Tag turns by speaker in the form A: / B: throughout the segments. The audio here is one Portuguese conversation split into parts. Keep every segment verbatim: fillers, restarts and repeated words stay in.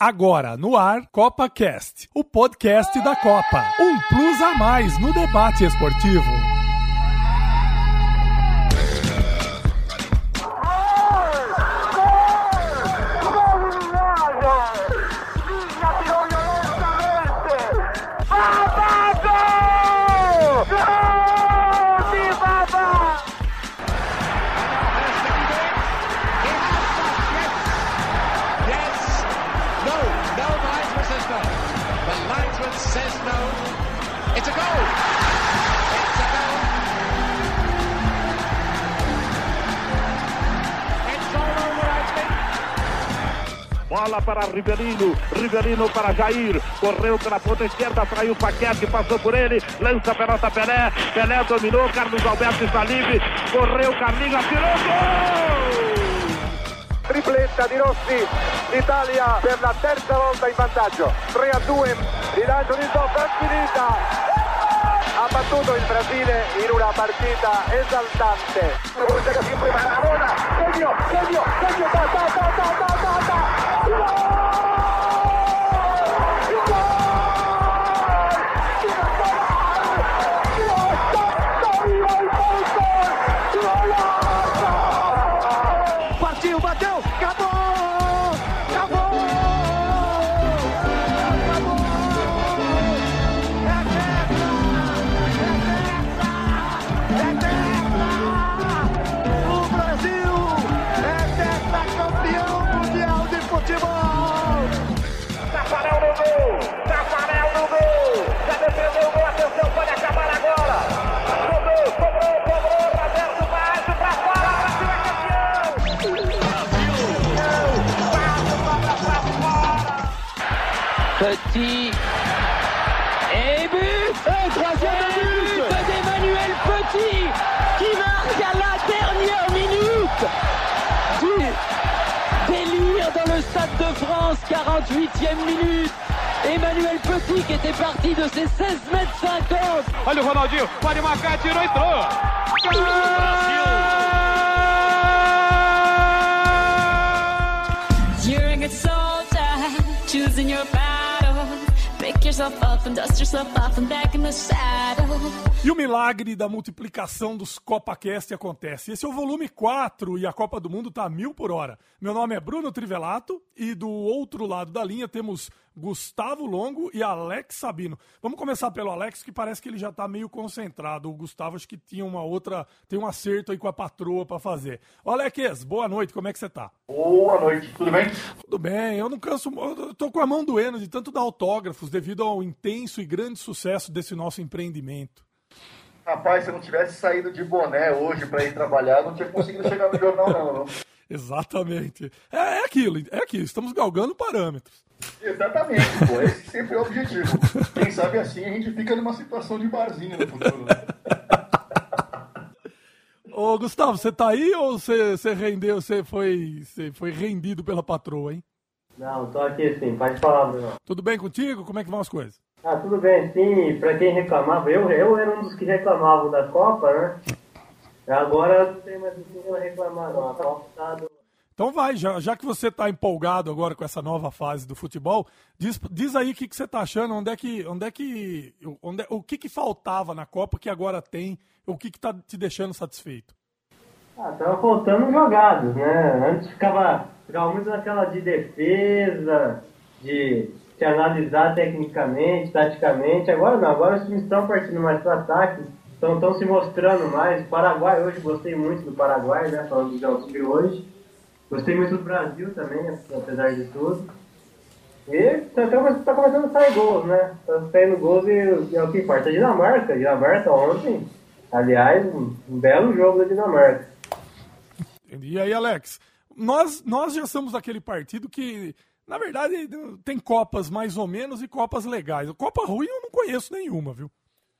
A: Agora, no ar, CopaCast, o podcast da Copa. Um plus a mais no debate esportivo.
B: Says no. It's a goal. It's a goal. It's all over, I think.
C: Bola para Rivelino, Rivelino para Jair, correu pela ponta esquerda, traiu o Paquete, passou por ele, lança a pelota Pelé, Pelé dominou, Carlos Alberto está livre, correu, Carlinhos, atirou, gol!
D: Tripletta di Rossi, l'Italia per la terza volta in vantaggio, tre a due, rilancio di tocca, finita, ha battuto il Brasile in una partita esaltante. Sempre Maradona, segno, segno, segno, ta ta ta ta ta ta ta.
B: Partiu, bateu, acabou! Acabou! Acabou! É tetra! É tetra! É tetra! O Brasil é tetracampeão mundial de futebol!
C: Tafarel no gol! Tafarel no gol! Já defendeu o gol, atenção, pode acabar agora! Cobrou, cobrou, cobrou, Roberto Baixo pra fora, o Brasil é campeão!
E: Petit et but, et troisième but d'Emmanuel Petit qui marque à la dernière minute du délire dans le Stade de France, quarante-huitième minute. Emmanuel Petit qui était parti de ses seize mètres cinquante.
F: Olha o Ronaldinho, pode marcar, tirou e entrou.
G: You're a good soldier, choosing your battle. Pick yourself up and dust yourself off and back in the saddle.
A: E o milagre da multiplicação dos CopaCast acontece. Esse é o volume quatro e a Copa do Mundo tá a mil por hora. Meu nome é Bruno Trivelato e do outro lado da linha temos Gustavo Longo e Alex Sabino. Vamos começar pelo Alex, que parece que ele já tá meio concentrado. O Gustavo acho que tinha uma outra, tem um acerto aí com a patroa pra fazer. Ô Alex, boa noite, como é que você tá?
H: Boa noite, tudo bem?
A: Tudo bem, eu não canso, eu tô com a mão doendo de tanto dar autógrafos devido ao intenso e grande sucesso desse nosso empreendimento.
H: Rapaz, se eu não tivesse saído de boné hoje para ir trabalhar, não tinha conseguido chegar no jornal não, não.
A: Exatamente. É, é aquilo, é aquilo, estamos galgando parâmetros.
H: Exatamente, pô, esse sempre é o objetivo. Quem sabe assim a gente fica numa situação de barzinho no futuro.
A: Ô Gustavo, você tá aí ou você, você rendeu, você foi, você foi rendido pela patroa, hein?
I: Não, tô aqui sim, pode falar, Bruno.
A: Tudo bem contigo? Como é que vão as coisas?
I: Ah, tudo bem, sim, pra quem reclamava, eu, eu era um dos que reclamavam da Copa, né? Agora não tem mais o que reclamar, não. A Copa tá do...
A: Então vai, já, já que você tá empolgado agora com essa nova fase do futebol, diz, diz aí o que, que você tá achando, onde é que, onde é que, onde é, o que que faltava na Copa que agora tem, o que que tá te deixando satisfeito?
I: Ah, tava faltando jogadas, né? Antes ficava, ficava muito naquela de defesa, de se analisar tecnicamente, taticamente. Agora não, agora os times estão partindo mais para ataque, estão se mostrando mais. O Paraguai hoje, gostei muito do Paraguai, né? Falando do jogos de hoje. Gostei muito do Brasil também, apesar de tudo. E tá, tá começando a sair gols, né? Tá saindo gols e é o que importa. A Dinamarca, a Dinamarca ontem, aliás, um, um belo jogo da Dinamarca.
A: E aí, Alex, nós, nós já somos aquele partido que, na verdade, tem Copas mais ou menos e Copas legais. Copa ruim eu não conheço nenhuma, viu?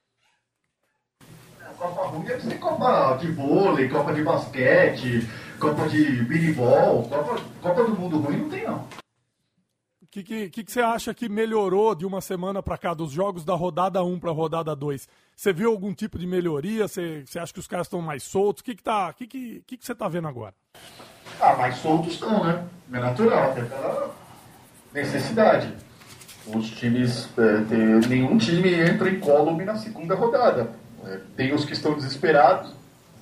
H: Copa ruim deve ser Copa de vôlei, Copa de basquete, Copa de biribol, Copa, Copa do Mundo ruim não tem, não.
A: O que, que, que, que você acha que melhorou de uma semana para cá, dos jogos da rodada um para a rodada dois? Você viu algum tipo de melhoria? Você, você acha que os caras estão mais soltos? O que, que, tá, que, que, que, que você está vendo agora?
H: Ah, mais soltos estão, né? É natural, até pela, necessidade. Os times, é, tem, nenhum time entra incólume na segunda rodada. É, tem os que estão desesperados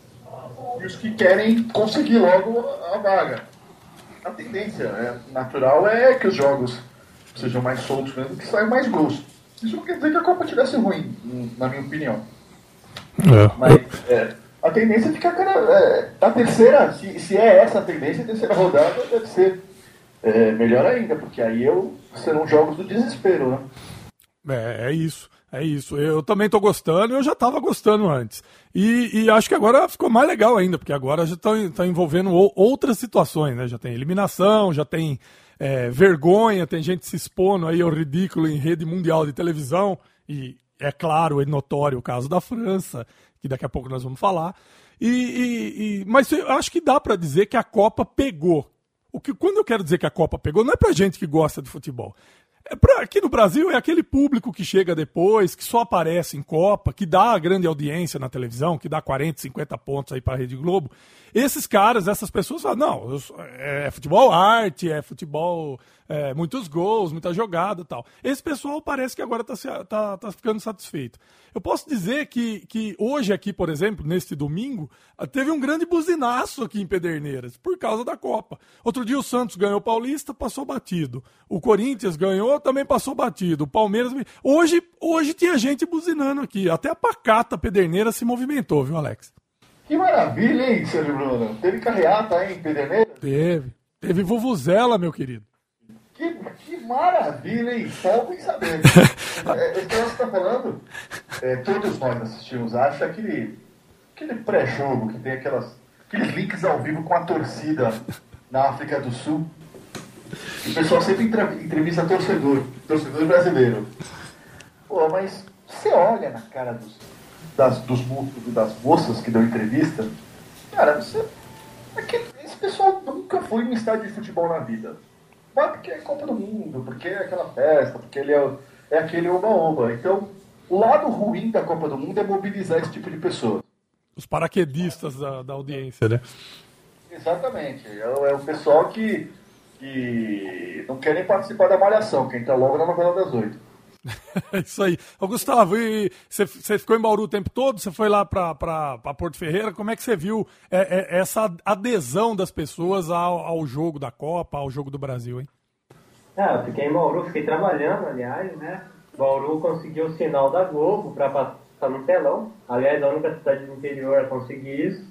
H: e os que querem conseguir logo a vaga. A tendência é, natural é que os jogos sejam mais soltos mesmo, que saiam mais gols. Isso não quer dizer que a Copa tivesse ruim, na minha opinião. É. Mas é, a tendência é ficar cada, é, a terceira, se, se é essa a tendência, a terceira rodada deve ser é, melhor ainda, porque aí eu, serão jogos do desespero, né?
A: É, é isso, é isso. Eu também tô gostando, eu já tava gostando antes. E, e acho que agora ficou mais legal ainda, porque agora já estão envolvendo o, outras situações, né? Já tem eliminação, já tem é, vergonha, tem gente se expondo aí ao ridículo em rede mundial de televisão, e é claro, é notório o caso da França, que daqui a pouco nós vamos falar. E, e, e, mas eu acho que dá para dizer que a Copa pegou. O que, quando eu quero dizer que a Copa pegou, não é pra gente que gosta de futebol. É pra, aqui no Brasil é aquele público que chega depois, que só aparece em Copa, que dá grande audiência na televisão, que dá quarenta, cinquenta pontos aí pra Rede Globo. Esses caras, essas pessoas falam, não, é futebol arte, é futebol, é, muitos gols, muita jogada e tal. Esse pessoal parece que agora tá, tá, tá ficando satisfeito. Eu posso dizer que, que hoje aqui, por exemplo, neste domingo, teve um grande buzinaço aqui em Pederneiras, por causa da Copa. Outro dia o Santos ganhou o Paulista, passou batido. O Corinthians ganhou, também passou batido. O Palmeiras... Hoje, hoje tinha gente buzinando aqui. Até a pacata Pederneiras se movimentou, viu, Alex?
H: Que maravilha, hein, Sérgio Bruno? Teve carreata aí em Pederneiras?
A: Teve. Teve vuvuzela, meu querido.
H: Que, que maravilha, hein? Pouco em saber. é, esse que você está falando, é, todos nós assistimos, acho, aquele, aquele pré-jogo que tem aquelas, aqueles links ao vivo com a torcida na África do Sul. E o pessoal sempre entrevista torcedor, torcedor brasileiro. Pô, mas você olha na cara dos, das, dos, das moças que dão entrevista, cara, você, aquele, esse pessoal nunca foi em um estádio de futebol na vida. Mas porque é Copa do Mundo, porque é aquela festa, porque ele é, é aquele oba-oba. Então, o lado ruim da Copa do Mundo é mobilizar esse tipo de pessoa.
A: Os paraquedistas da, da audiência, né?
H: Exatamente. É, é o pessoal que, que não quer nem participar da malhação, que entra logo na novela das oito.
A: É isso aí. Ô, Gustavo, você ficou em Bauru o tempo todo? Você foi lá para Porto Ferreira? Como é que você viu é, é, essa adesão das pessoas ao, ao jogo da Copa, ao jogo do Brasil, hein?
I: Ah, eu fiquei em Bauru, fiquei trabalhando, aliás, né? Bauru conseguiu o sinal da Globo para passar no telão. Aliás, a única cidade do interior a conseguir isso.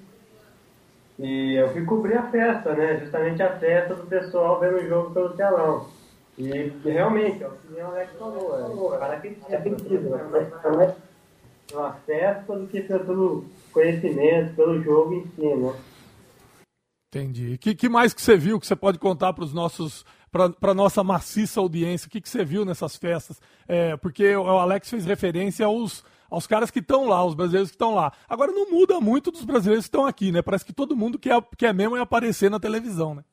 I: E eu fui cobrir a festa, né? Justamente a festa do pessoal vendo o jogo pelo telão. E realmente, é o que o Alex falou, é para que é sentido, né? Uma festa do que pelo conhecimento, pelo jogo em si, né?
A: Entendi. O que, que mais que você viu que você pode contar para os nossos, para a nossa maciça audiência? O que, que você viu nessas festas? É, porque o Alex fez referência aos, aos caras que estão lá, os brasileiros que estão lá. Agora não muda muito dos brasileiros que estão aqui, né? Parece que todo mundo quer, quer mesmo é aparecer na televisão, né?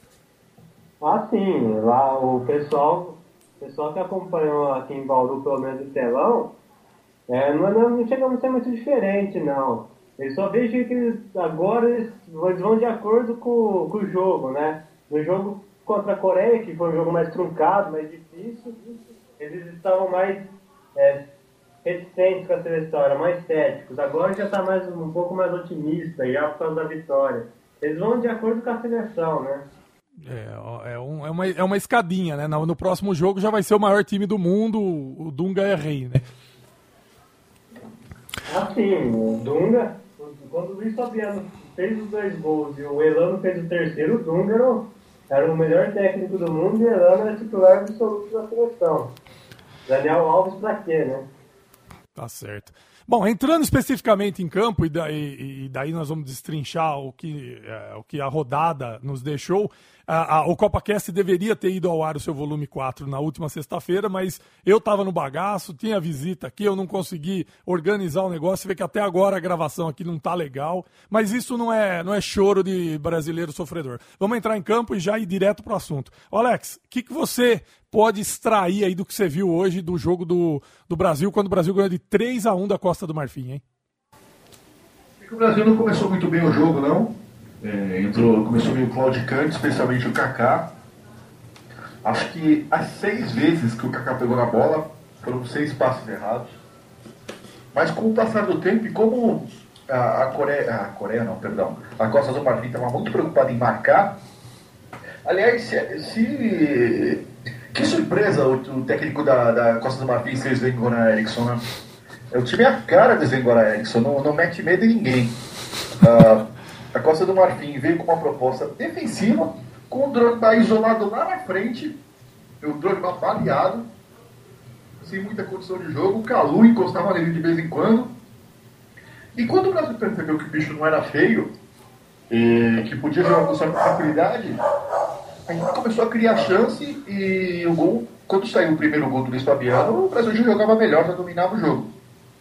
I: Ah, sim. Lá o pessoal, o pessoal que acompanhou aqui em Bauru, pelo menos o telão, é, não, não, não chega a ser muito diferente, não. Eu só vejo que eles, agora eles, eles vão de acordo com, com o jogo, né? No jogo contra a Coreia, que foi um jogo mais truncado, mais difícil, eles estavam mais é, reticentes com a seleção, eram mais céticos. Agora já está mais, um pouco mais otimista, já por causa da vitória. Eles vão de acordo com a seleção, né?
A: É, é, um, é, uma, é uma escadinha, né? No, no próximo jogo já vai ser o maior time do mundo, o Dunga é rei, né?
I: Ah, sim, o Dunga, quando o Luiz Fabiano fez os dois gols e o Elano fez o terceiro, o Dunga era o, era o melhor técnico do mundo e o Elano era titular absoluto da seleção. Daniel Alves pra quê, né?
A: Tá certo. Bom, entrando especificamente em campo, e daí, e daí nós vamos destrinchar o que, é, o que a rodada nos deixou. A, a, o CopaCast deveria ter ido ao ar o seu volume quatro na última sexta-feira, mas eu estava no bagaço, tinha visita aqui, eu não consegui organizar o negócio. Você vê que até agora a gravação aqui não tá legal, mas isso não é, não é choro de brasileiro sofredor. Vamos entrar em campo e já ir direto pro assunto. Ô Alex, o que, que você pode extrair aí do que você viu hoje do jogo do, do Brasil, quando o Brasil ganhou de três a um da Costa do Marfim, hein?
H: O Brasil não começou muito bem o jogo, não. É, entrou, começou meio claudicante, especialmente o Kaká. Acho que as seis vezes que o Kaká pegou na bola, foram seis passes errados. Mas com o passar do tempo, e como a, a Coreia, a Coreia não, perdão, a Costa do Marfim estava muito preocupada em marcar, aliás, se, se que surpresa o, o técnico da, da Costa do Marfim ser Sven-Goran Eriksson, né? O time é a cara do Sven-Goran Eriksson, não, não mete medo em ninguém. Uh, a Costa do Marfim veio com uma proposta defensiva, com o Drogba isolado lá na frente, o Drogba baleado, sem muita condição de jogo, o Calu encostava nele de vez em quando. E quando o Brasil percebeu que o bicho não era feio, e que podia jogar com certa tranquilidade, a gente começou a criar chance e o gol, quando saiu o primeiro gol do Luiz Fabiano, o Brasil já jogava melhor, já dominava o jogo.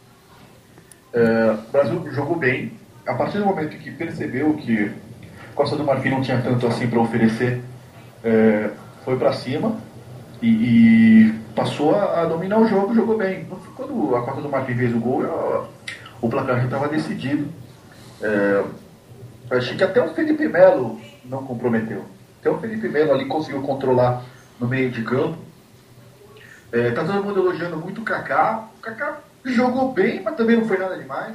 H: É, o Brasil jogou bem. A partir do momento que percebeu que Costa do Marfim não tinha tanto assim para oferecer, é, foi para cima e, e passou a, a dominar o jogo, jogou bem. Quando a Costa do Marfim fez o gol, eu, o placar já estava decidido. É, achei que até o Felipe Melo não comprometeu. Até o Felipe Melo ali conseguiu controlar no meio de campo. É, tá todo mundo elogiando muito o Kaká. O Kaká jogou bem, mas também não foi nada demais.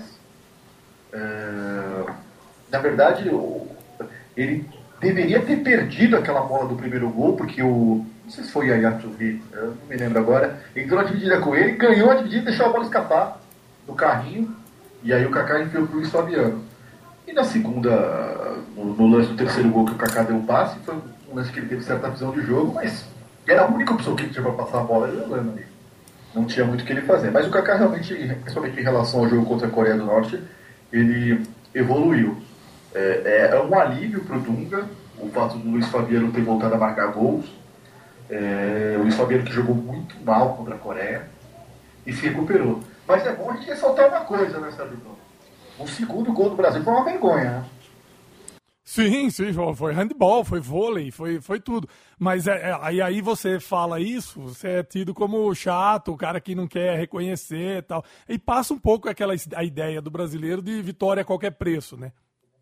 H: É, na verdade, o, ele deveria ter perdido aquela bola do primeiro gol, porque o... não sei se foi o Yaya Touré, eu não me lembro agora. Entrou na dividida com ele, ganhou a dividida e deixou a bola escapar do carrinho. E aí o Kaká enfiou pro Luiz Fabiano. E na segunda, no, no lance do terceiro gol que o Kaká deu o passe, foi um lance que ele teve certa visão de jogo, mas era a única opção que ele tinha para passar a bola jogando ali. Não tinha muito o que ele fazer. Mas o Kaká realmente, principalmente em relação ao jogo contra a Coreia do Norte, ele evoluiu. É, é um alívio pro Dunga o fato do Luiz Fabiano ter voltado a marcar gols. É, o Luiz Fabiano que jogou muito mal contra a Coreia e se recuperou. Mas é bom a gente ressaltar uma coisa, né, Sérgio? O segundo gol do Brasil foi uma vergonha, né?
A: Sim, sim, foi handball, foi vôlei, foi, foi tudo. Mas é, é, aí, aí você fala isso, você é tido como chato, o cara que não quer reconhecer e tal. E passa um pouco aquela a ideia do brasileiro de vitória a qualquer preço, né?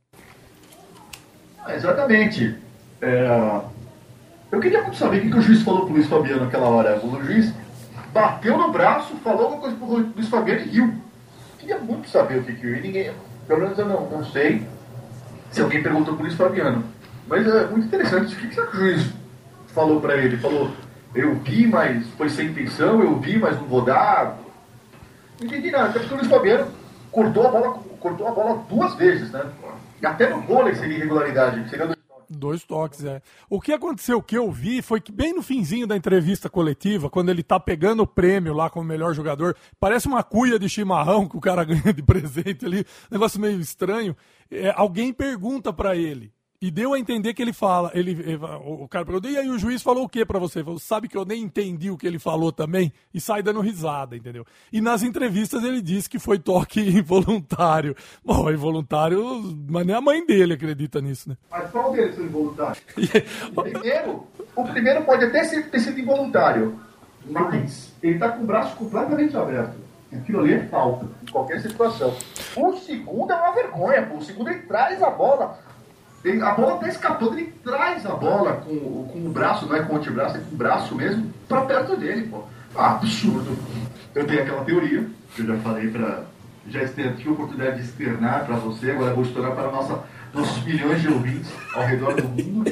H: Ah, exatamente. É... Eu queria muito saber o que o juiz falou pro Luiz Fabiano naquela hora. O juiz bateu no braço, falou alguma coisa pro Luiz Fabiano e riu. Eu queria muito saber o que que eu ninguém, pelo menos eu não, não sei se alguém perguntou pro Luiz Fabiano. Mas é muito interessante. O que, que o juiz falou pra ele? Falou, eu vi, mas foi sem intenção, eu vi, mas não vou dar. Não entendi nada, até porque o Luiz Fabiano cortou a bola, cortou a bola duas vezes, né? E até no vôlei seria irregularidade, seria dois toques.
A: Dois toques, é. O que aconteceu, o que eu vi, foi que bem no finzinho da entrevista coletiva, quando ele tá pegando o prêmio lá como melhor jogador, parece uma cuia de chimarrão que o cara ganha de presente ali, negócio meio estranho. É, alguém pergunta pra ele. E deu a entender que ele fala, ele, ele, o cara perguntou, e aí o juiz falou o que pra você? Falou, sabe que eu nem entendi o que ele falou também? E sai dando risada, entendeu? E nas entrevistas ele disse que foi toque involuntário. Bom, involuntário, mas nem a mãe dele acredita nisso, né?
H: Mas qual deles foi involuntário? o, primeiro, o primeiro pode até ser, ter sido involuntário, mas ele tá com o braço completamente aberto. Aquilo ali é falta, em qualquer situação. O segundo é uma vergonha, pô. O segundo ele traz a bola... Ele, a bola até escapando, ele traz a bola com, com o braço, não é com o antebraço, é com o braço mesmo, pra perto dele, pô. Ah, absurdo. Eu tenho aquela teoria, que eu já falei pra... Já tive a oportunidade de externar pra você, agora vou externar para nossa, nossos milhões de ouvintes ao redor do mundo.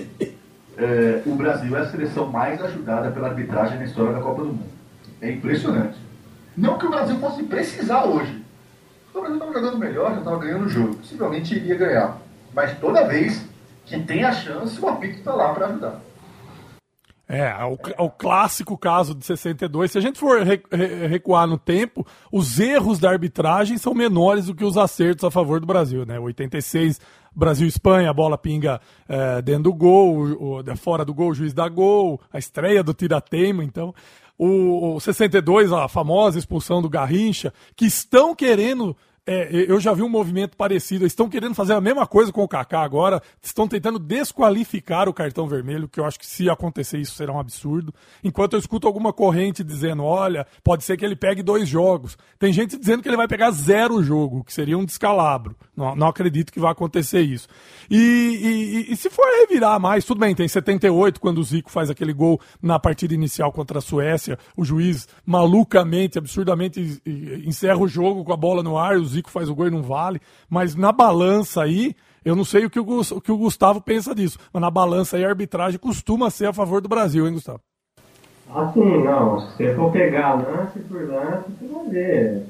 H: É, o Brasil é a seleção mais ajudada pela arbitragem na história da Copa do Mundo. É impressionante. Não que o Brasil fosse precisar hoje. O Brasil estava jogando melhor, já estava ganhando o jogo. Possivelmente iria ganhar. Mas toda vez que tem a chance, o apito está lá para ajudar.
A: É, é o, é o clássico caso de sessenta e dois. Se a gente for re, re, recuar no tempo, os erros da arbitragem são menores do que os acertos a favor do Brasil, né? oitenta e seis, Brasil e Espanha, a bola pinga é, dentro do gol, o, o, fora do gol, o juiz dá gol, a estreia do Tirateima, então... O, o sessenta e dois, a famosa expulsão do Garrincha, que estão querendo... É, eu já vi um movimento parecido. Eles estão querendo fazer a mesma coisa com o Kaká agora. Estão tentando desqualificar o cartão vermelho, que eu acho que se acontecer isso será um absurdo. Enquanto eu escuto alguma corrente dizendo, olha, pode ser que ele pegue dois jogos. Tem gente dizendo que ele vai pegar zero jogo, que seria um descalabro. Não, não acredito que vai acontecer isso. E, e, e se for revirar mais, tudo bem, tem setenta e oito, quando o Zico faz aquele gol na partida inicial contra a Suécia, o juiz malucamente, absurdamente encerra o jogo com a bola no ar, o Zico faz o gol e não vale, mas na balança aí, eu não sei o que o, o que o Gustavo pensa disso, mas na balança aí a arbitragem costuma ser a favor do Brasil, hein, Gustavo?
I: Assim, não, se você for pegar lance por lance, você vai ver.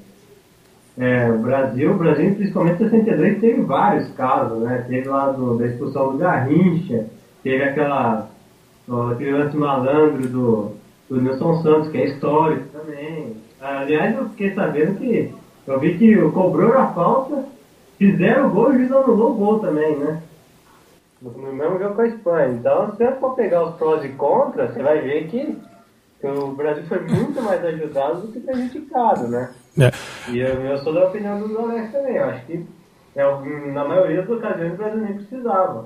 I: É, o Brasil, o Brasil, principalmente em sessenta e dois, teve vários casos, né? Teve lá do, da expulsão do Garrincha, teve aquela, aquele lance malandro do, do Nilson Santos, que é histórico também. Aliás, eu fiquei sabendo que eu vi que cobrou a falta, fizeram o gol e o juiz anulou o gol também, né? No mesmo jogo com a Espanha. Então, se você for pegar os prós e contras, você vai ver que o Brasil foi muito mais ajudado do que prejudicado, né? É. E eu, eu sou da opinião do Alex também. Eu acho que é, na maioria das ocasiões o Brasil nem precisava.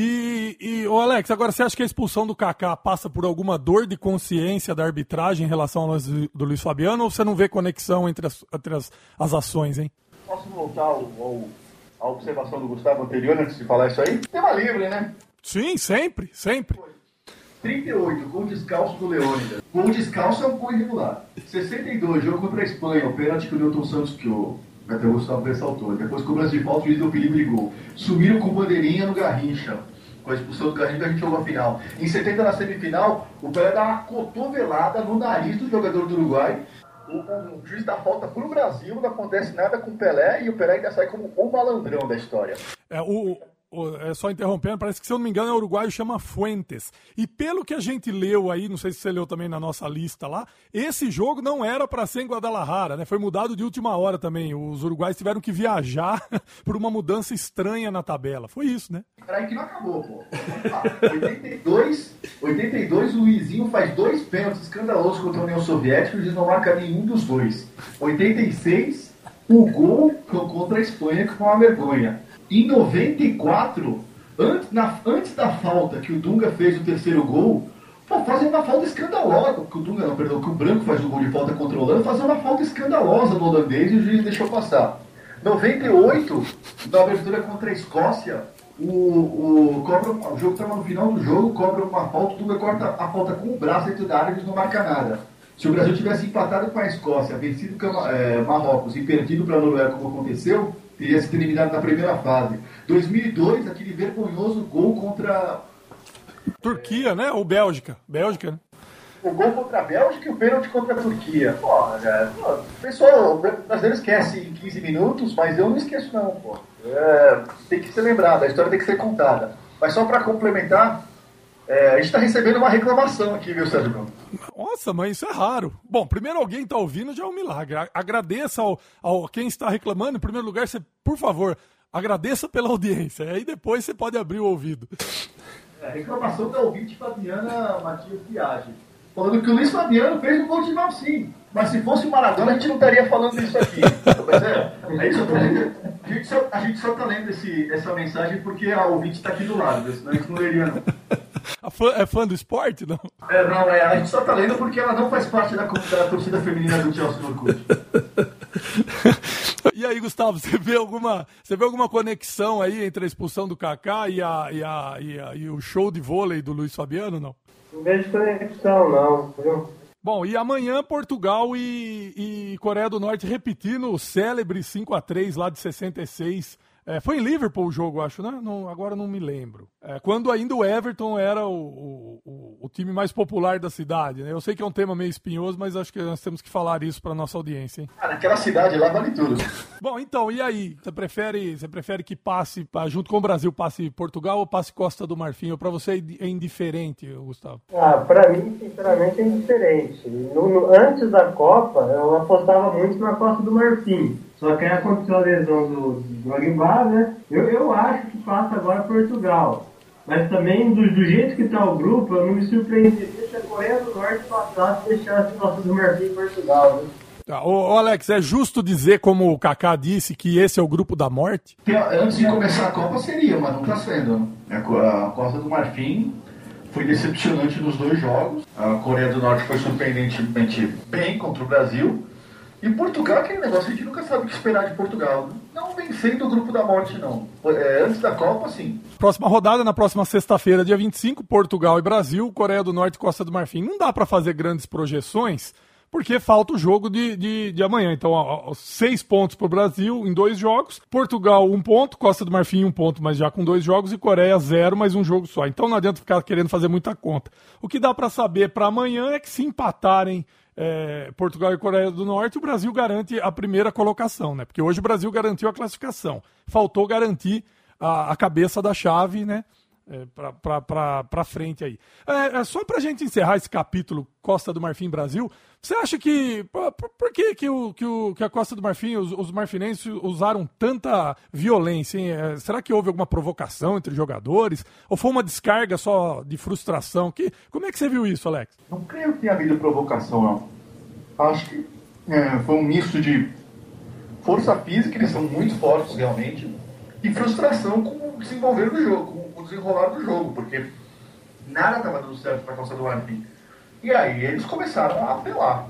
A: E, e ô Alex, agora você acha que a expulsão do Kaká passa por alguma dor de consciência da arbitragem em relação ao lance do Luiz Fabiano, ou você não vê conexão entre as, entre as, as ações, hein?
H: Posso voltar ao, ao, à observação do Gustavo anterior antes de falar isso aí? Tema livre, né?
A: Sim, sempre, sempre.
H: trinta e oito, gol descalço do Leônidas. Gol descalço é um gol irregular. sessenta e dois, jogo contra a Espanha, o pênalti que o Newton Santos, que o até o Gustavo ressaltou. Depois cobrança de falta, o juiz deu perigo de gol. Sumiram com bandeirinha no Garrincha. Com a expulsão do Garrincha, a gente jogou a final. Em setenta, na semifinal, o Pelé dá uma cotovelada no nariz do jogador do Uruguai. O, o juiz dá falta pro Brasil, não acontece nada com o Pelé, e o Pelé ainda sai como o malandrão da história.
A: É, o... É, só interrompendo, parece que, se eu não me engano, é uruguaio, chama Fuentes. E pelo que a gente leu aí, não sei se você leu também na nossa lista lá, esse jogo não era para ser em Guadalajara, né? Foi mudado de última hora também. Os uruguaios tiveram que viajar por uma mudança estranha na tabela. Foi isso, né?
H: Peraí que não acabou, pô. oitenta e dois, oitenta e dois, o Luizinho faz dois pênaltis escandalosos contra a União Soviética e eles não marcam nenhum dos dois. oitenta e seis, o gol contra a Espanha, que foi uma vergonha. Em noventa e quatro, antes, na, antes da falta que o Dunga fez o terceiro gol, pô, fazem uma falta escandalosa, que o Dunga não, perdão, que o Branco faz o gol de falta contra o Holanda, fazendo uma falta escandalosa no holandês e o juiz deixou passar. noventa e oito, na abertura contra a Escócia, o, o, cobra, o jogo estava no final do jogo, cobra uma falta, o Dunga corta a falta com o braço dentro da área e eles não marcam nada. Se o Brasil tivesse empatado com a Escócia, vencido com é, Marrocos e perdido para a Noruega, como aconteceu, teria sido eliminado na primeira fase. dois mil e dois, aquele vergonhoso gol contra...
A: Turquia, né? Ou Bélgica. Bélgica, né?
H: O gol contra a Bélgica e o pênalti contra a Turquia. Pô, cara, pô, o pessoal, o brasileiro esquece em quinze minutos, mas eu não esqueço não, pô. É, tem que ser lembrado, a história tem que ser contada. Mas só para complementar, é, a gente está recebendo uma reclamação aqui, viu, Sérgio?
A: Nossa, mas isso é raro. Bom, primeiro alguém está ouvindo já é um milagre. Agradeça ao, ao quem está reclamando. Em primeiro lugar, você, por favor, agradeça pela audiência. Aí depois você pode abrir o ouvido.
H: É, reclamação da ouvinte Fabiana Matias Biagi. Falando que o Luiz Fabiano fez um gol de mal, sim. Mas se fosse o Maradona, a gente não estaria falando isso aqui. Mas é, a gente só está lendo, a gente só, a gente só tá lendo esse, essa mensagem porque a ouvinte está aqui do lado, senão a gente não leria, não.
A: A fã, é fã do esporte, não?
H: É, não, é, a gente só tá lendo porque ela não faz parte da, da torcida feminina do Chelsea no Orkut.
A: E aí, Gustavo, você vê alguma, você vê alguma conexão aí entre a expulsão do Kaká e, a, e, a, e, a, e o show de vôlei do Luiz Fabiano, não?
I: Não vejo conexão, não. Viu?
A: Bom, e amanhã Portugal e, e Coreia do Norte repetindo o célebre cinco a três lá de sessenta e seis. É, foi em Liverpool o jogo, acho, né? Não, agora não me lembro. É, quando ainda o Everton era o, o, o, o time mais popular da cidade, né? Eu sei que é um tema meio espinhoso, mas acho que nós temos que falar isso para nossa audiência, hein?
H: Ah, naquela cidade lá vale tudo.
A: Bom, então, e aí? Você prefere, você prefere que passe, junto com o Brasil, passe Portugal ou passe Costa do Marfim? Ou para você é indiferente, Gustavo?
I: Ah, para mim, sinceramente, é indiferente. No, no, antes da Copa, eu apostava muito na Costa do Marfim. Só que aí aconteceu a lesão do Drogba, né? Eu, eu acho que passa agora Portugal. Mas também, do, do jeito que está o grupo, eu não me surpreenderia se a Coreia do Norte passasse e deixasse a Costa do Marfim em Portugal, né?
A: Tá. Ô, ô Alex, é justo dizer, como o Kaká disse, que esse é o grupo da morte?
H: Antes de começar a Copa seria, mas não está sendo. A Costa do Marfim foi decepcionante nos dois jogos. A Coreia do Norte foi surpreendentemente bem contra o Brasil. E Portugal, aquele negócio, a gente nunca sabe o que esperar de Portugal. Não vencendo o grupo da morte, não. É, antes da Copa, sim.
A: Próxima rodada, na próxima sexta-feira, dia vinte e cinco, Portugal e Brasil, Coreia do Norte e Costa do Marfim. Não dá para fazer grandes projeções, porque falta o jogo de, de, de amanhã. Então, ó, ó, seis pontos para o Brasil em dois jogos. Portugal, um ponto. Costa do Marfim, um ponto, mas já com dois jogos. E Coreia, zero, mas um jogo só. Então, não adianta ficar querendo fazer muita conta. O que dá para saber para amanhã é que se empatarem É, Portugal e Coreia do Norte, o Brasil garante a primeira colocação, né? Porque hoje o Brasil garantiu a classificação. Faltou garantir a, a cabeça da chave, né? É, para frente aí. É, é, só para a gente encerrar esse capítulo Costa do Marfim Brasil, você acha que por, por que, que, o, que, o, que a Costa do Marfim, os, os marfinenses usaram tanta violência? Hein? É, será que houve alguma provocação entre jogadores? Ou foi uma descarga só de frustração? Que, como é que você viu isso, Alex?
H: Não creio que tenha havido provocação, não. Acho que é, foi um misto de força física, eles são muito fortes realmente, e frustração com o desenvolver do jogo, com o desenrolar do jogo, porque nada estava dando certo para a Costa do Marfim. E aí eles começaram a apelar.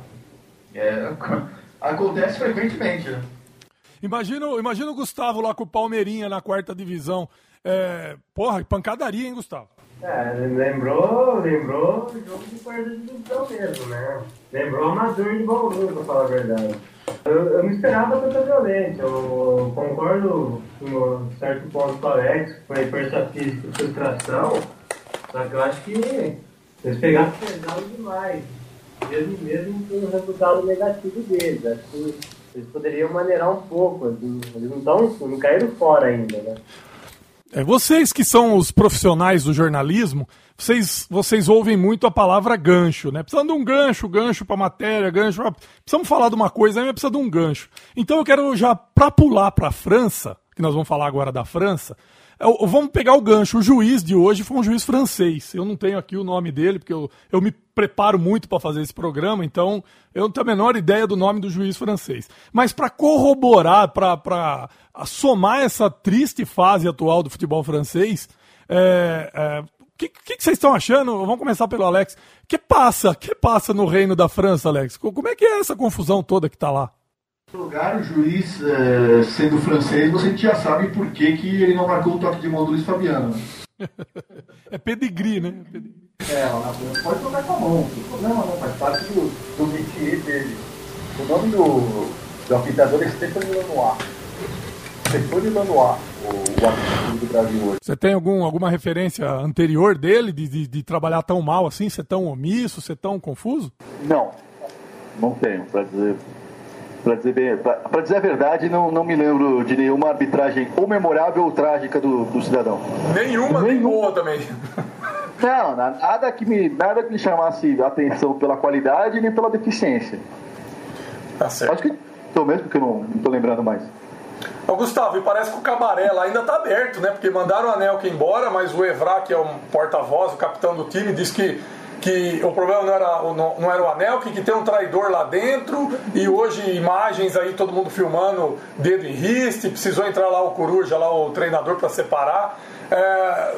H: É, acontece frequentemente, né?
A: Imagina, imagina o Gustavo lá com o Palmeirinha na quarta divisão. É, porra, pancadaria, hein, Gustavo?
I: É, lembrou, lembrou o jogo de quarta divisão mesmo, né? Lembrou amador de Bauru, pra falar a verdade. Eu, eu não esperava tanta violência. Eu concordo com um certo ponto com o Alex, que foi força física e frustração, só que eu acho que eles pegaram pesado demais, mesmo, mesmo com o resultado negativo deles. Acho que eles poderiam maneirar um pouco, eles não, tão, não caíram fora ainda, né?
A: É, vocês que são os profissionais do jornalismo, vocês, vocês ouvem muito a palavra gancho, né? Precisando de um gancho, gancho para matéria, gancho. Pra... Precisamos falar de uma coisa, mas precisa de um gancho. Então eu quero já, para pular para a França, que nós vamos falar agora da França, eu, vamos pegar o gancho. O juiz de hoje foi um juiz francês. Eu não tenho aqui o nome dele, porque eu, eu me preparo muito para fazer esse programa, então eu não tenho a menor ideia do nome do juiz francês. Mas para corroborar, para somar essa triste fase atual do futebol francês, é, é, que, que, que vocês estão achando? Vamos começar pelo Alex. Que passa? Que passa no reino da França, Alex? Como é que é essa confusão toda que está lá?
H: No lugar, o juiz, é, sendo francês, você já sabe por que, que ele não marcou o toque de mão do Luiz Fabiano.
A: É pedigree, né? Pedigree.
H: É, pode tocar com a mão, não tem problema não, faz parte do, do métier dele. O nome do, do apitador é Stéphane Lanois. Stéphane Lanois, o, o apitador do Brasil hoje.
A: Você tem algum, alguma referência anterior dele, de, de, de trabalhar tão mal assim, ser tão omisso, ser tão confuso?
H: Não, não tenho, pra dizer... Pra dizer, bem, pra, pra dizer a verdade, não, não me lembro de nenhuma arbitragem ou memorável ou trágica do, do cidadão.
A: Nenhuma, nem boa também.
H: Não, nada que, me, nada que me chamasse a atenção pela qualidade nem pela deficiência.
A: Tá certo.
H: Acho que tô mesmo, porque eu não, não tô lembrando mais.
A: Ô Gustavo, e parece que o cabaré lá ainda tá aberto, né? Porque mandaram o Anelka embora, mas o Evra, que é um porta-voz, o capitão do time, disse que que o problema não era, não, não era o Anelka, que tem um traidor lá dentro, e hoje imagens aí, todo mundo filmando dedo em riste, precisou entrar lá o Coruja, lá o treinador para separar. É...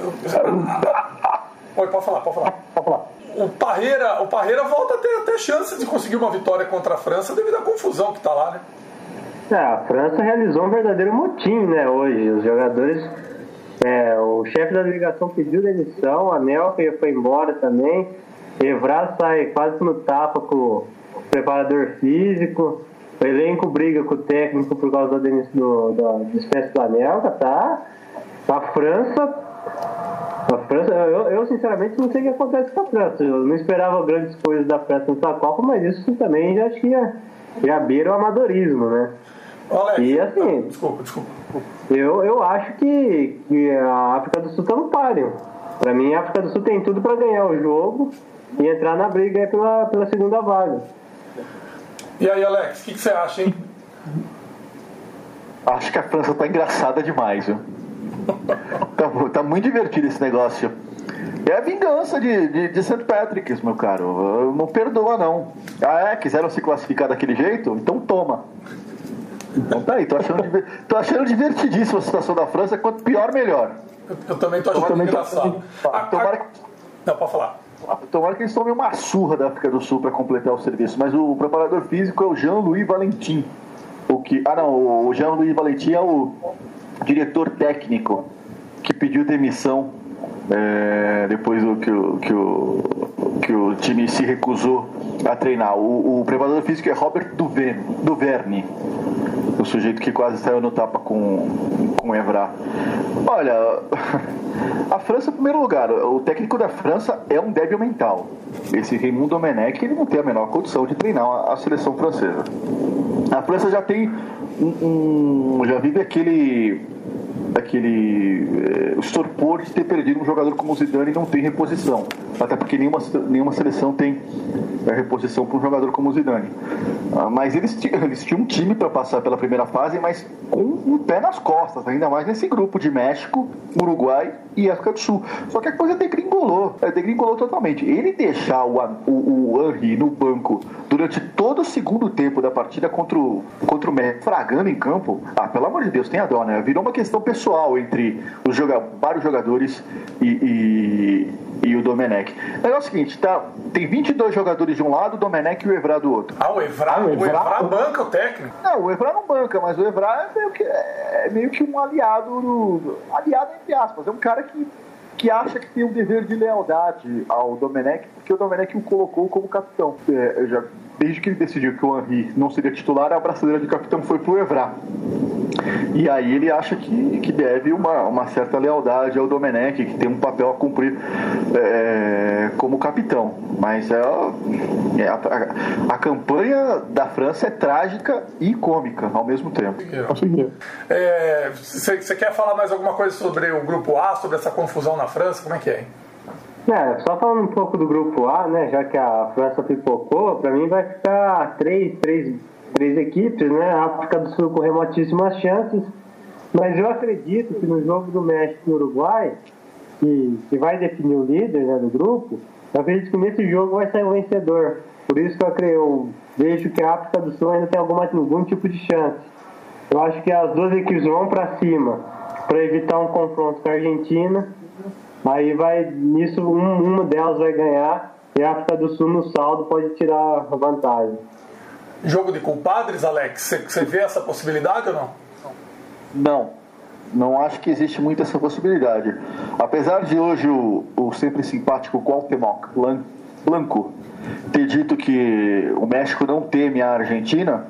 A: Oi, pode falar, pode falar.
H: Pode falar.
A: O Parreira, o Parreira volta a ter até chances de conseguir uma vitória contra a França devido à confusão que está lá, né?
I: É, a França realizou um verdadeiro motim, né, hoje. Os jogadores... É, o chefe da delegação pediu demissão, o Anelka foi embora também. Evra sai quase no tapa com o preparador físico. O elenco briga com o técnico por causa da, do, da dispensa do Anelka, tá? A França... A França eu, eu sinceramente não sei o que acontece com a França. Eu não esperava grandes coisas da França nessa Copa, mas isso também já tinha já beira o amadorismo, né?
A: Alex,
I: e assim,
A: desculpa, desculpa.
I: Eu, eu acho que, que a África do Sul tá no páreo. Pra mim, a África do Sul tem tudo pra ganhar o jogo e entrar na briga aí pela, pela segunda vaga.
A: E aí, Alex, o que, que você acha, hein?
H: Acho que a França tá engraçada demais, viu? tá, tá muito divertido esse negócio. É a vingança de, de, de Saint Patrick's, meu caro. Não perdoa, não. Ah, é? Quiseram se classificar daquele jeito? Então toma. Então tá aí, tô achando, diver... tô achando divertidíssima a situação da França. Quanto pior, melhor.
A: Eu, eu também tô achando também engraçado. Tô...
H: Ah, tomara que...
A: Não, pode falar.
H: Tomara que eles tomem uma surra da África do Sul para completar o serviço. Mas o preparador físico é o Jean-Louis Valentin. O que... Ah, não, o Jean-Louis Valentin é o diretor técnico que pediu demissão é, depois do que o, que, o, que o time se recusou a treinar. O, o preparador físico é Robert Duverne, o sujeito que quase saiu no tapa com, com o Evra. Olha, a França, em primeiro lugar, o técnico da França é um débil mental. Esse Raymond Domenech, ele não tem a menor condição de treinar a, a seleção francesa. A França já tem um, um já vive aquele aquele é, estorpor de ter perdido um jogador como o Zidane e não tem reposição, até porque nenhuma, nenhuma seleção tem é, reposição para um jogador como o Zidane. Ah, mas eles, eles tinham um time para passar pela primeira fase, mas com um pé nas costas, ainda mais nesse grupo de México, Uruguai e África do Sul. Só que a coisa degringolou, é, degringolou totalmente. Ele deixar o, o, o Henry no banco durante todo o segundo tempo da partida contra o, contra o México, fragando em campo, ah, pelo amor de Deus, tem a dó, né? Virou uma questão pessoal entre os joga- vários jogadores e, e, e o Domenech. O negócio é o seguinte, tá, tem vinte e dois jogadores de um lado, o Domenech e o Evra do outro.
A: Ah, o Evra, ah, o Evra, o Evra banca o técnico?
H: Não, o Evra não banca, mas o Evra é meio que, é meio que um aliado, no, aliado entre aspas, é um cara que, que acha que tem um dever de lealdade ao Domenech, porque o Domenech o colocou como capitão. É, já, desde que ele decidiu que o Henry não seria titular, a braçadeira de capitão foi pro Evra. E aí ele acha que, que deve uma, uma certa lealdade ao Domenech, que tem um papel a cumprir é, como capitão. Mas é, é a, a, a campanha da França é trágica e cômica ao mesmo tempo.
A: Você é, quer falar mais alguma coisa sobre o Grupo A, sobre essa confusão na França? Como é que é?
I: É, só falando um pouco do Grupo A, né, já que a França pipocou, pra mim vai ficar três, três, três equipes, né, a África do Sul com remotíssimas chances, mas eu acredito que no jogo do México e Uruguai, que, que vai definir o líder, né, do grupo, eu acredito que nesse jogo vai sair o vencedor. Por isso que eu, creio, eu vejo que a África do Sul ainda tem alguma, algum tipo de chance. Eu acho que as duas equipes vão pra cima para evitar um confronto com a Argentina. Aí vai, nisso um, uma delas vai ganhar e a África do Sul no saldo pode tirar a vantagem.
A: Jogo de compadres, Alex, você vê essa possibilidade ou não?
H: Não, não acho que existe muito essa possibilidade. Apesar de hoje o, o sempre simpático Cuauhtémoc Blanco ter dito que o México não teme a Argentina,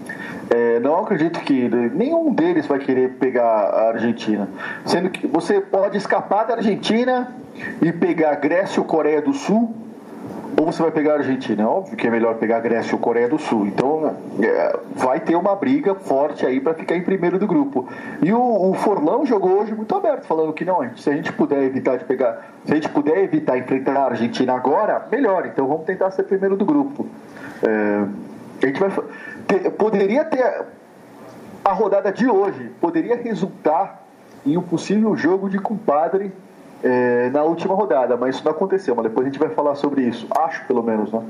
H: É, não acredito que nenhum deles vai querer pegar a Argentina, sendo que você pode escapar da Argentina e pegar Grécia ou Coreia do Sul, ou você vai pegar a Argentina. É óbvio que é melhor pegar Grécia ou Coreia do Sul. Então é, vai ter uma briga forte aí para ficar em primeiro do grupo. E o, o Forlão jogou hoje muito aberto, falando que não, se a gente puder evitar de pegar, se a gente puder evitar enfrentar a Argentina agora, melhor. Então vamos tentar ser primeiro do grupo. É, a gente vai ter, poderia ter a rodada de hoje poderia resultar em um possível jogo de compadre é, na última rodada, mas isso não aconteceu. Mas depois a gente vai falar sobre isso, acho pelo menos, né?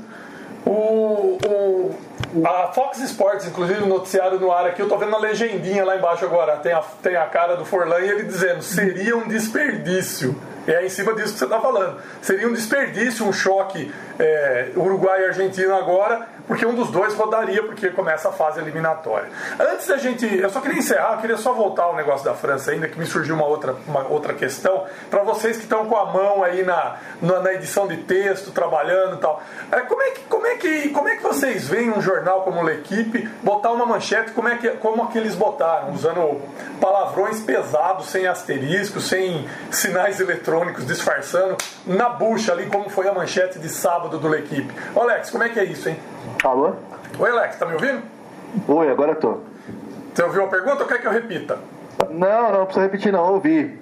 A: O, o, a Fox Sports, inclusive o noticiário no ar aqui, eu tô vendo a legendinha lá embaixo agora, tem a, tem a cara do Forlan e ele dizendo, seria um desperdício. É em cima disso que você está falando. Seria um desperdício, um choque é, Uruguai e Argentina agora, porque um dos dois rodaria, porque começa a fase eliminatória. Antes da gente... Eu só queria encerrar, eu queria só voltar ao negócio da França ainda, que me surgiu uma outra, uma outra questão, para vocês que estão com a mão aí na, na, na edição de texto, trabalhando e tal. É, como, é que, como, é que, como é que vocês veem um jornal como L'Equipe botar uma manchete como, é que, como que eles botaram, usando palavrões pesados, sem asteriscos, sem sinais eletrônicos, disfarçando, na bucha ali, como foi a manchete de sábado do L'Equipe. Ô Alex, como é que é isso, hein?
H: Alô?
A: Oi Alex, tá me ouvindo?
H: Oi, agora eu tô.
A: Você ouviu a pergunta ou quer que eu repita?
H: Não, não precisa repetir não, eu ouvi.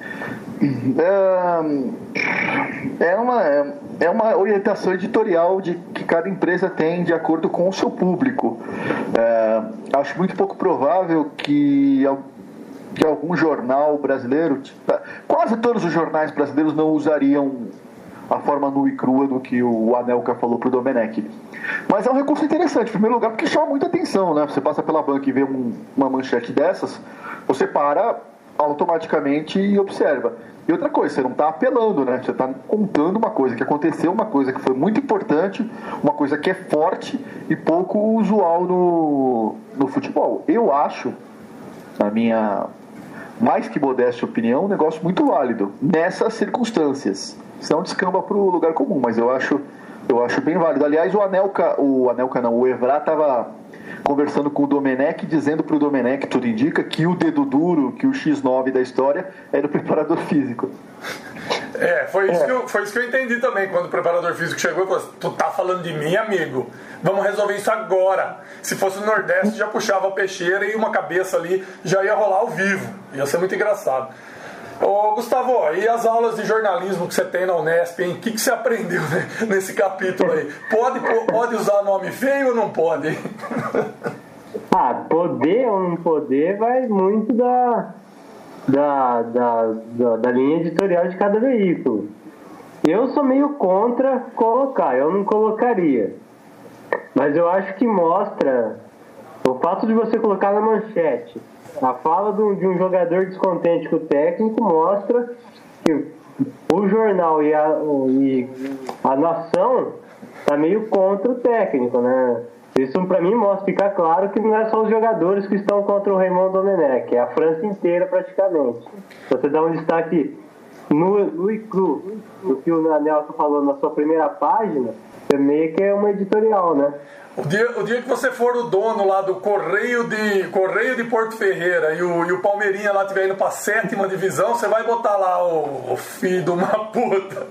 H: É, é, uma, é uma orientação editorial de, que cada empresa tem de acordo com o seu público. É, acho muito pouco provável que que algum jornal brasileiro, quase todos os jornais brasileiros não usariam a forma nua e crua do que o Anelka falou pro Domenech. Mas é um recurso interessante, em primeiro lugar, porque chama muita atenção, né? Você passa pela banca e vê um, uma manchete dessas, você para automaticamente e observa. E outra coisa, você não está apelando, né? Você está contando uma coisa que aconteceu, uma coisa que foi muito importante, uma coisa que é forte e pouco usual no, no futebol. Eu acho, na minha mais que modesta opinião, um negócio muito válido nessas circunstâncias. Senão descamba para o lugar comum, mas eu acho, eu acho bem válido. Aliás, o Anelka, o Anelka não, o Evra estava conversando com o Domenech, dizendo para o Domenech, tudo indica, que o dedo duro, que o xis nove da história era o preparador físico.
A: É, foi isso,
H: é.
A: Que eu, foi isso que eu entendi também, quando o preparador físico chegou e falou assim, tu tá falando de mim, amigo, vamos resolver isso agora. Se fosse no Nordeste, já puxava a peixeira e uma cabeça ali já ia rolar ao vivo, ia ser muito engraçado. Ô Gustavo, e as aulas de jornalismo que você tem na Unesp, hein? O que, que você aprendeu, né, nesse capítulo aí? Pode, pode usar nome feio ou não pode, hein?
I: Ah, poder ou não poder vai muito da, da, da, da, da linha editorial de cada veículo. Eu sou meio contra colocar, eu não colocaria. Mas eu acho que mostra o fato de você colocar na manchete a fala de um, de um jogador descontente com o técnico, mostra que o jornal e a, e a nação tá meio contra o técnico, né? Isso pra mim mostra, fica claro que não é só os jogadores que estão contra o Raymond Domenech, é a França inteira praticamente. Você dá um destaque no, no e cru do que o Anelka falou na sua primeira página, é meio que é uma editorial, né?
A: O dia, o dia que você for o dono lá do Correio de, Correio de Porto Ferreira e o, e o Palmeirinha lá estiver indo pra sétima divisão, você vai botar lá o, o filho de uma puta.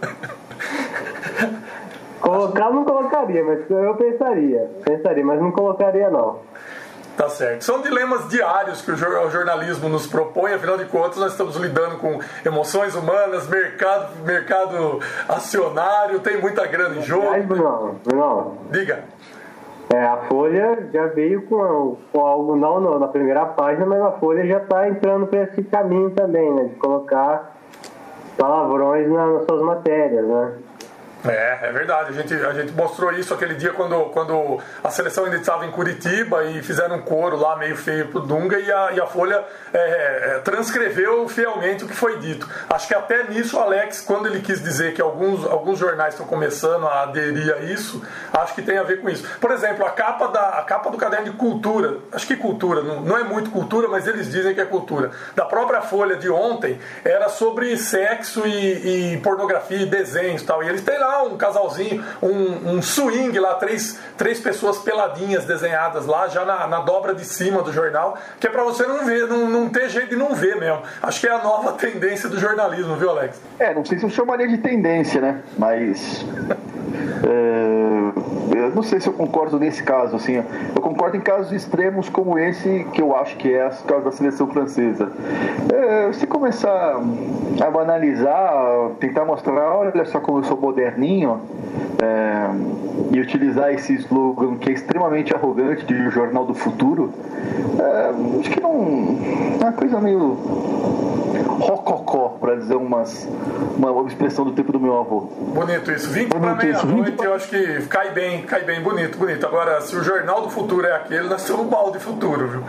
I: Colocar não colocaria, mas eu pensaria. Pensaria, mas não colocaria não.
A: Tá certo. São dilemas diários que o jornalismo nos propõe, afinal de contas nós estamos lidando com emoções humanas, mercado, mercado acionário, tem muita grana em jogo.
I: Mas, Bruno, Bruno,
A: diga.
I: É, a Folha já veio com, com algo, não, não na primeira página, mas a Folha já está entrando para esse caminho também, né? De colocar palavrões na, nas suas matérias, né?
A: É, é verdade. A gente, a gente mostrou isso aquele dia quando, quando a seleção ainda estava em Curitiba e fizeram um coro lá meio feio pro Dunga e a, e a Folha é, é, transcreveu fielmente o que foi dito. Acho que até nisso o Alex, quando ele quis dizer que alguns, alguns jornais estão começando a aderir a isso, acho que tem a ver com isso. Por exemplo, a capa, da, a capa do caderno de cultura, acho que cultura, não, não é muito cultura, mas eles dizem que é cultura, da própria Folha de ontem, era sobre sexo e, e pornografia e desenhos e tal. E eles têm lá um casalzinho, um, um swing lá, três, três pessoas peladinhas desenhadas lá, já na, na dobra de cima do jornal, que é pra você não ver, não, não ter jeito de não ver mesmo. Acho que é a nova tendência do jornalismo, viu, Alex?
H: É, não sei se eu chamaria de tendência, né? Mas... é, eu não sei se eu concordo nesse caso, assim. Eu concordo em casos extremos como esse, que eu acho que é o caso da seleção francesa. É, se começar a banalizar, tentar mostrar, olha só como eu sou moderninho, é, e utilizar esse slogan que é extremamente arrogante de Jornal do Futuro, é, acho que não é uma coisa meio rococó, para dizer umas, uma, uma expressão do tempo do meu avô.
A: Bonito isso. vinte para meia-noite, eu acho que cai bem, cai bem, bonito, bonito. Agora, se o Jornal do Futuro é aquele, nós somos mal de futuro, viu?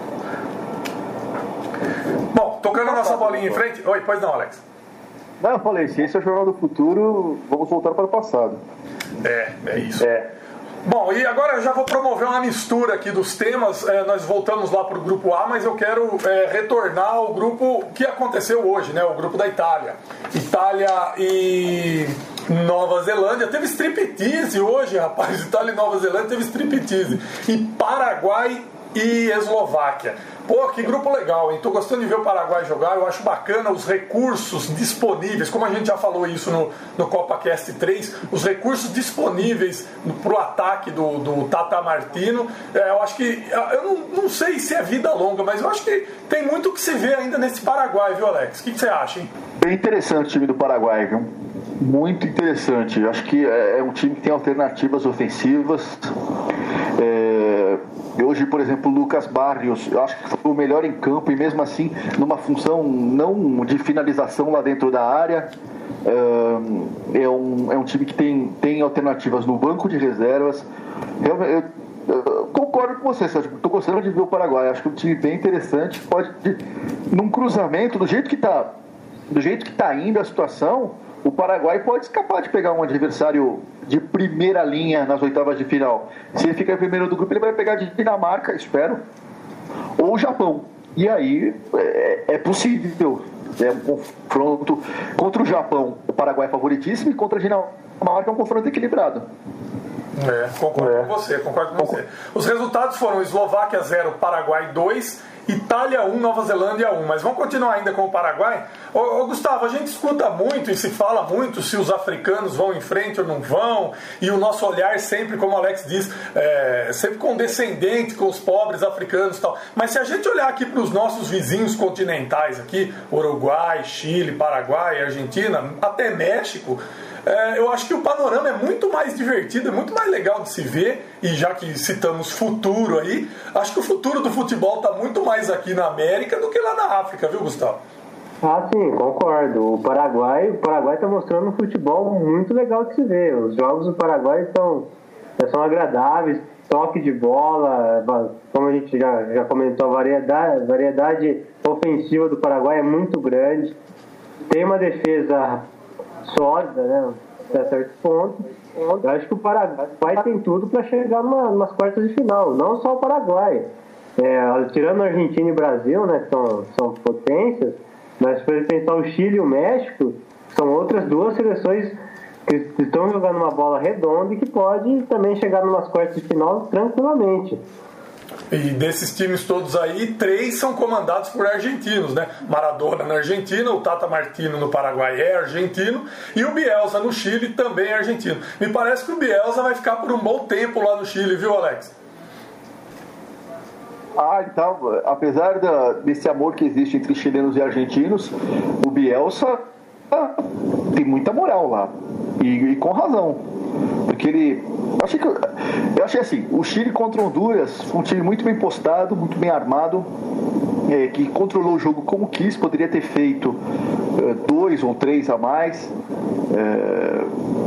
A: Bom, tocando a nossa bolinha em frente... Oi, pois não, Alex?
H: Não, eu falei, se esse é o Jornal do Futuro, vamos voltar para o passado.
A: É, é isso.
H: É.
A: Bom, e agora eu já vou promover uma mistura aqui dos temas. É, nós voltamos lá para o grupo A, mas eu quero é, retornar ao grupo que aconteceu hoje, né? O grupo da Itália. Itália e Nova Zelândia. Teve striptease hoje, rapaz. Itália e Nova Zelândia teve striptease. E Paraguai e Eslováquia. Pô, que grupo legal, hein? Tô gostando de ver o Paraguai jogar. Eu acho bacana os recursos disponíveis, como a gente já falou isso no, no CopaCast três, os recursos disponíveis pro ataque do, do Tata Martino. É, eu acho que, eu não, não sei se é vida longa, mas eu acho que tem muito que se vê ainda nesse Paraguai, viu, Alex? O que, que você acha, hein?
H: Bem interessante o time do Paraguai, viu? Muito interessante. Eu acho que é um time que tem alternativas ofensivas. É...
J: Hoje, por exemplo, o Lucas Barrios, eu acho que foi o melhor em campo e mesmo assim numa função não de finalização lá dentro da área. É um, é um time que tem, tem alternativas no banco de reservas. Eu, eu, eu concordo com você, Sérgio. Estou gostando de ver o Paraguai. Acho que é um time bem interessante. Pode, num cruzamento, do jeito que está do jeito que está indo a situação, o Paraguai pode escapar de pegar um adversário de primeira linha nas oitavas de final. Se ele ficar em primeiro do grupo, ele vai pegar de Dinamarca, espero, ou o Japão. E aí é, é possível. É um confronto contra o Japão. O Paraguai é favoritíssimo, e contra a Dinamarca é um confronto equilibrado.
A: É, concordo é. com você, concordo com você. Os resultados foram Eslováquia zero, Paraguai dois, Itália um, Nova Zelândia um. Mas vamos continuar ainda com o Paraguai. Ô, ô, Gustavo, a gente escuta muito e se fala muito se os africanos vão em frente ou não vão, e o nosso olhar sempre, como o Alex diz, é, sempre condescendente com os pobres africanos e tal. Mas se a gente olhar aqui para os nossos vizinhos continentais aqui, Uruguai, Chile, Paraguai, Argentina, até México, É, eu acho que o panorama é muito mais divertido, é muito mais legal de se ver. E já que citamos futuro aí, acho que o futuro do futebol está muito mais aqui na América do que lá na África, viu, Gustavo?
I: Ah, sim, concordo. O Paraguai o Paraguai está mostrando um futebol muito legal de se ver. Os jogos do Paraguai são, são agradáveis, toque de bola, como a gente já, já comentou, a variedade, variedade ofensiva do Paraguai é muito grande. Tem uma defesa sólida, né, até certo ponto. Eu acho que o Paraguai tem tudo para chegar numa, numas quartas de final, não só o Paraguai. É, tirando a Argentina e o Brasil, né, que são, são potências, mas se for pensar o Chile e o México, são outras duas seleções que estão jogando uma bola redonda e que pode também chegar numas quartas de final tranquilamente.
A: E desses times todos aí, três são comandados por argentinos, né? Maradona na Argentina, o Tata Martino no Paraguai é argentino, e o Bielsa no Chile também é argentino. Me parece que o Bielsa vai ficar por um bom tempo lá no Chile, viu, Alex?
J: Ah, então, apesar da, desse amor que existe entre chilenos e argentinos, o Bielsa ah, tem muita moral lá, e, e com razão, porque ele... Eu achei, que, eu achei assim, o Chile contra Honduras foi um time muito bem postado, muito bem armado, é, que controlou o jogo como quis, poderia ter feito é, dois ou três a mais. É...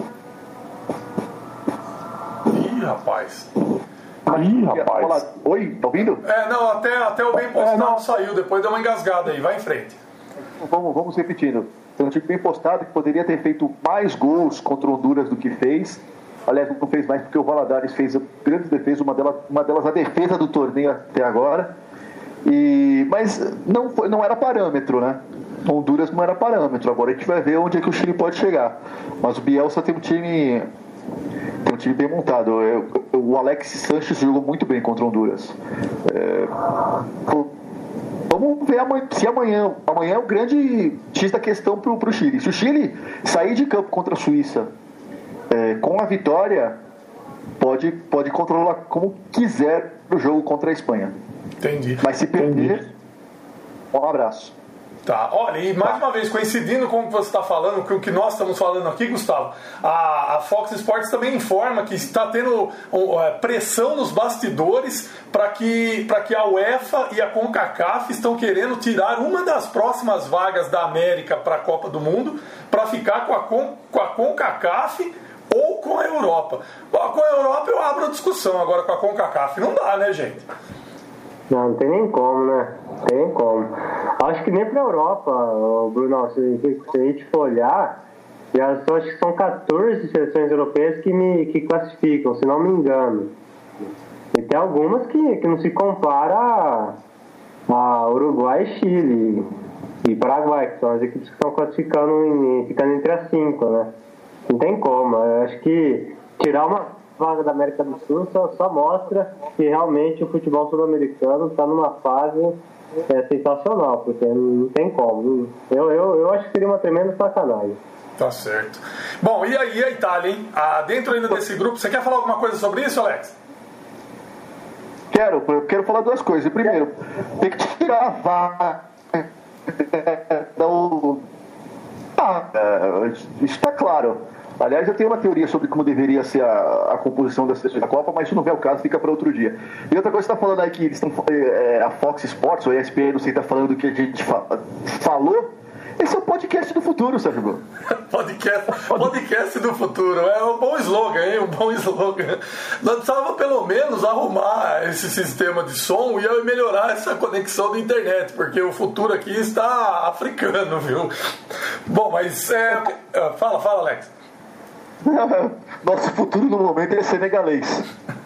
A: Ih, rapaz.
J: Ih, rapaz. Oi, tá ouvindo?
A: É, não, até, até o bem postado é, não. saiu, depois deu uma engasgada aí, vai em frente.
J: Vamos, vamos repetindo. Foi um time bem postado que poderia ter feito mais gols contra Honduras do que fez. Aliás, não fez mais porque o Valadares fez grandes defesas, uma delas, uma delas a defesa do torneio até agora. E, mas não, foi, não era parâmetro, né? Honduras não era parâmetro. Agora a gente vai ver onde é que o Chile pode chegar. Mas o Bielsa tem um time, tem um time bem montado. Eu, o Alex Sanches jogou muito bem contra Honduras. É, vamos ver amanhã, se amanhã. Amanhã é o grande X da questão para o Chile. Se o Chile sair de campo contra a Suíça É, com a vitória, pode, pode controlar como quiser o jogo contra a Espanha.
A: Entendi.
J: Mas se perder, Entendi. um abraço.
A: Tá, olha, e mais tá. uma vez, coincidindo com o que você está falando, com o que nós estamos falando aqui, Gustavo, a, a Fox Sports também informa que está tendo uh, pressão nos bastidores para que, para que a UEFA e a CONCACAF estão querendo tirar uma das próximas vagas da América para a Copa do Mundo para ficar com a, Con, com a CONCACAF ou com a Europa. Com a Europa eu abro a discussão, agora com a CONCACAF não dá, né, gente?
I: Não, não tem nem como, né? Não tem nem como. Acho que nem pra Europa, Bruno, se, se a gente for olhar, já só, acho que são catorze seleções europeias que, me, que classificam, se não me engano. E tem algumas que, que não se compara a, a Uruguai e Chile e Paraguai, que são as equipes que estão classificando, em, ficando entre as cinco, né? Não tem como. Eu acho que tirar uma vaga da América do Sul só, só mostra que realmente o futebol sul-americano está numa fase é, sensacional, porque não tem como. Eu, eu, eu acho que seria uma tremenda sacanagem.
A: Tá certo. Bom, e aí a Itália, hein? Ah, dentro ainda desse grupo, você quer falar alguma coisa sobre isso, Alex?
J: Quero, eu quero falar duas coisas. Primeiro, tem que tirar a vaga do... Ah, isso está claro. Aliás, eu tenho uma teoria sobre como deveria ser a, a composição das seleções da Copa, mas isso não é o caso, fica para outro dia. E outra coisa, você está falando aí que eles estão, é, a Fox Sports ou a E S P N, não sei, está falando que a gente fa- falou. Esse é o podcast do futuro, Sérgio.
A: podcast, podcast do futuro. É um bom slogan, hein? Um bom slogan. Nós precisávamos pelo menos arrumar esse sistema de som e melhorar essa conexão da internet, porque o futuro aqui está africano, viu? Bom, mas é... fala, fala, Alex.
J: Nosso futuro no momento é senegalês.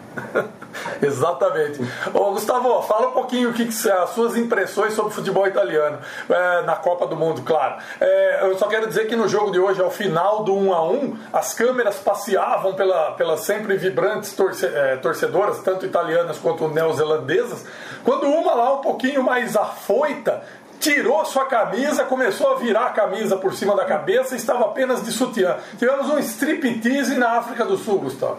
A: Exatamente. Ô, Gustavo, fala um pouquinho o que, que as suas impressões sobre o futebol italiano é, na Copa do Mundo, claro. É, eu só quero dizer que no jogo de hoje, ao final do um a um, as câmeras passeavam pela, pelas sempre vibrantes torce, é, torcedoras, tanto italianas quanto neozelandesas, quando uma lá um pouquinho mais afoita tirou sua camisa, começou a virar a camisa por cima da cabeça e estava apenas de sutiã. Tivemos um striptease na África do Sul, Gustavo.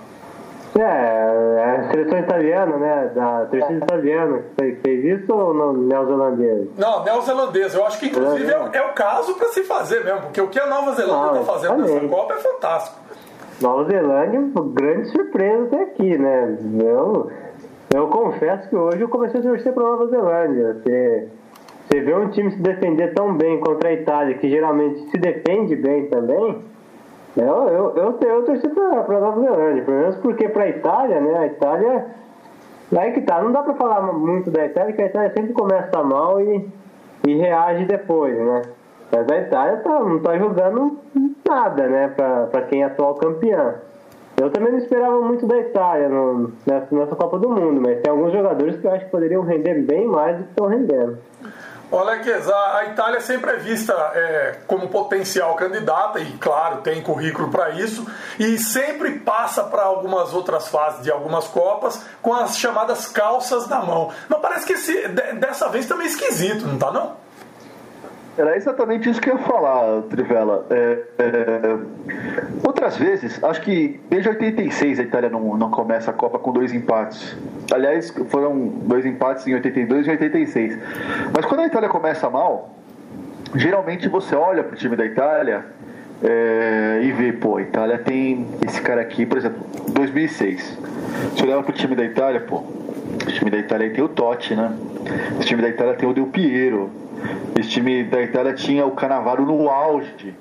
I: É, a seleção italiana, né, da torcida italiana que fez isso ou não, neozelandesa?
A: Não, neozelandesa. Eu acho que inclusive é, é o caso para se fazer mesmo, porque o que a Nova Zelândia está fazendo nessa Copa é fantástico.
I: Nova Zelândia, grande surpresa até aqui, né? Eu, eu confesso que hoje eu comecei a torcer para a Nova Zelândia. Você, você vê um time se defender tão bem contra a Itália, que geralmente se defende bem também. Eu, eu, eu, eu torci para a Nova Zelândia, pelo menos porque para a Itália, né? A Itália, aí que tá, não dá para falar muito da Itália, porque a Itália sempre começa mal e, e reage depois, né? Mas a Itália tá, não tá jogando nada, né? Para quem é atual campeã. Eu também não esperava muito da Itália no, nessa, nessa Copa do Mundo, mas tem alguns jogadores que eu acho que poderiam render bem mais do que estão rendendo.
A: Olha, a, a Itália sempre é vista é, como potencial candidata e, claro, tem currículo para isso e sempre passa para algumas outras fases de algumas Copas com as chamadas calças na mão. Mas parece que esse, dessa vez tá meio esquisito, não tá não?
J: Era exatamente isso que eu ia falar, Trivela. É, é, outras vezes, acho que desde oitenta e seis a Itália não, não começa a Copa com dois empates. Aliás, foram dois empates em oitenta e dois e oitenta e seis. Mas quando a Itália começa mal, geralmente você olha pro time da Itália é, e vê, pô, a Itália tem esse cara aqui, por exemplo, dois mil e seis. Você olhava pro time da Itália, pô, o time da Itália tem o Totti, né? O time da Itália tem o Del Piero. Esse time da Itália tinha o Cannavaro no auge.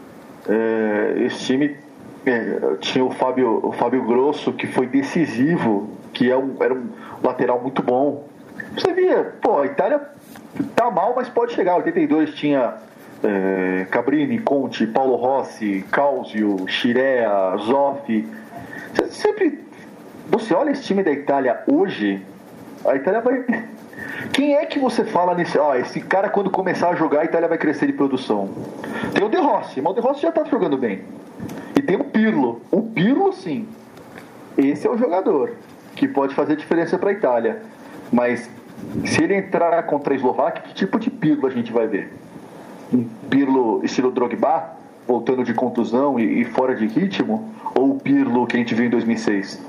J: É, esse time é, tinha o Fábio, o Fábio Grosso, que foi decisivo, que é um, era um lateral muito bom. Você via, pô, a Itália tá mal, mas pode chegar. Em oitenta e dois tinha é, Cabrini, Conte, Paulo Rossi, Causio, Scirea, Zoff. Você sempre, você olha esse time da Itália hoje, a Itália vai... Quem é que você fala nesse... Ó, esse cara quando começar a jogar, a Itália vai crescer de produção? Tem o De Rossi, mas o De Rossi já tá jogando bem. E tem o Pirlo. O Pirlo, sim. Esse é o jogador que pode fazer diferença para a Itália. Mas se ele entrar contra a Eslováquia, que tipo de Pirlo a gente vai ver? Um Pirlo estilo Drogba, voltando de contusão e, e fora de ritmo? Ou o Pirlo que a gente viu em dois mil e seis?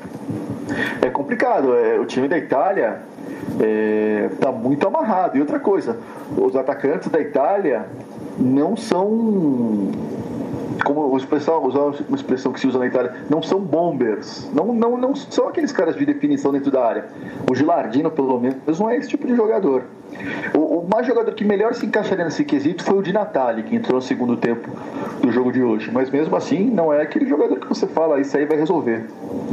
J: É complicado. É, o time da Itália está é, muito amarrado. E outra coisa, os atacantes da Itália não são, como expressão, uma expressão que se usa na Itália, não são bombers, não, não, não são aqueles caras de definição dentro da área. O Gilardino, pelo menos, não é esse tipo de jogador. O, o mais jogador que melhor se encaixaria nesse quesito foi o Di Natale, que entrou no segundo tempo do jogo de hoje, mas mesmo assim não é aquele jogador que você fala, isso aí vai resolver.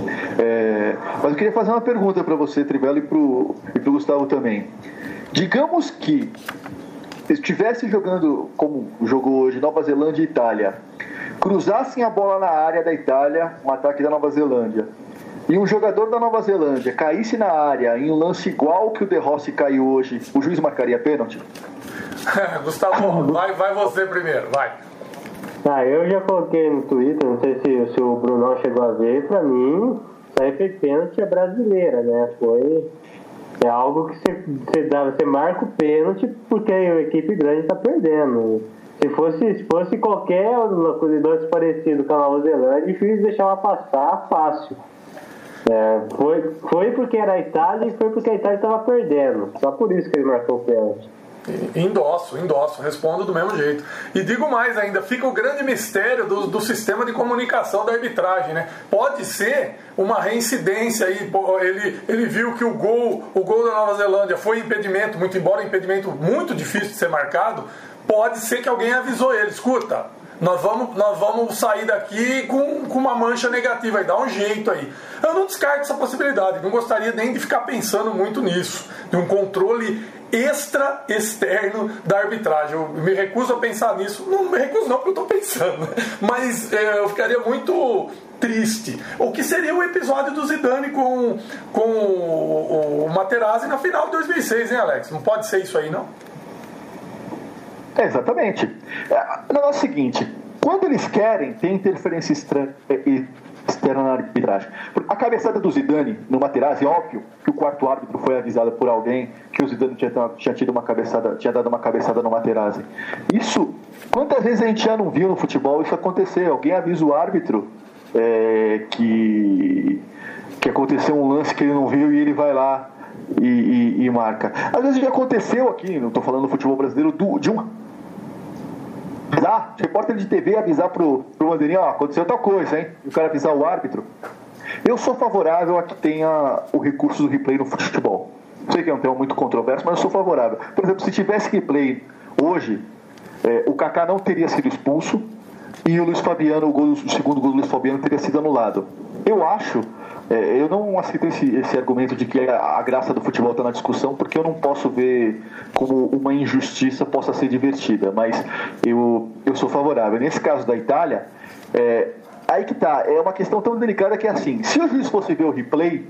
J: É, mas eu queria fazer uma pergunta para você, Trivela, e pro, e pro Gustavo também. Digamos que estivesse jogando como jogou hoje Nova Zelândia e Itália, cruzassem a bola na área da Itália, um ataque da Nova Zelândia, e um jogador da Nova Zelândia caísse na área em um lance igual que o De Rossi caiu hoje, o juiz marcaria pênalti?
A: Gustavo, vai, vai você primeiro, vai.
I: Ah, eu já coloquei no Twitter, não sei se, se o Brunão chegou a ver, pra mim, isso aí foi pênalti brasileira, né? Foi... É algo que você, você, dá, você marca o pênalti porque a equipe grande está perdendo. Se fosse, se fosse qualquer lance parecido com a Nova Zelândia, é difícil deixar ela passar fácil. É, foi, foi porque era a Itália e foi porque a Itália estava perdendo. Só por isso que ele marcou o pênalti.
A: Endosso, endosso, respondo do mesmo jeito. E digo mais ainda, fica o grande mistério do, do sistema de comunicação da arbitragem, né? Pode ser uma reincidência aí, ele, ele viu que o gol, o gol da Nova Zelândia foi impedimento, muito embora impedimento muito difícil de ser marcado, pode ser que alguém avisou ele, escuta, nós vamos, nós vamos sair daqui com, com uma mancha negativa, aí dá um jeito aí. Eu não descarto essa possibilidade, não gostaria nem de ficar pensando muito nisso, de um controle extra externo da arbitragem. Eu me recuso a pensar nisso. Não me recuso não, porque eu estou pensando, mas é, eu ficaria muito triste. O que seria o episódio do Zidane com, com o, o Materazzi na final de dois mil e seis, hein, Alex? Não pode ser isso aí, não?
J: É, exatamente. O negócio é o seguinte, quando eles querem, tem interferência externa na arbitragem. A cabeçada do Zidane no Materazzi, óbvio que o quarto árbitro foi avisado por alguém que o Zidane tinha, tinha tido uma cabeçada, tinha dado uma cabeçada no Materazzi. Isso, quantas vezes a gente já não viu no futebol isso acontecer? Alguém avisa o árbitro é, que, que aconteceu um lance que ele não viu e ele vai lá e, e, e marca. Às vezes já aconteceu aqui, não estou falando do futebol brasileiro, do, de um avisar, repórter de T V avisar pro, pro bandeirinha, ó, aconteceu tal coisa, hein? E o cara avisar o árbitro. Eu sou favorável a que tenha o recurso do replay no futebol. Sei que é um tema muito controverso, mas eu sou favorável. Por exemplo, se tivesse replay hoje, é, o Kaká não teria sido expulso e o Luiz Fabiano, o, gol, o segundo gol do Luiz Fabiano teria sido anulado. Eu acho, é, eu não aceito esse, esse argumento de que a, a graça do futebol está na discussão, porque eu não posso ver como uma injustiça possa ser divertida, mas eu, eu sou favorável. Nesse caso da Itália, é, aí que tá, é uma questão tão delicada que é assim, se o juiz fosse ver o replay,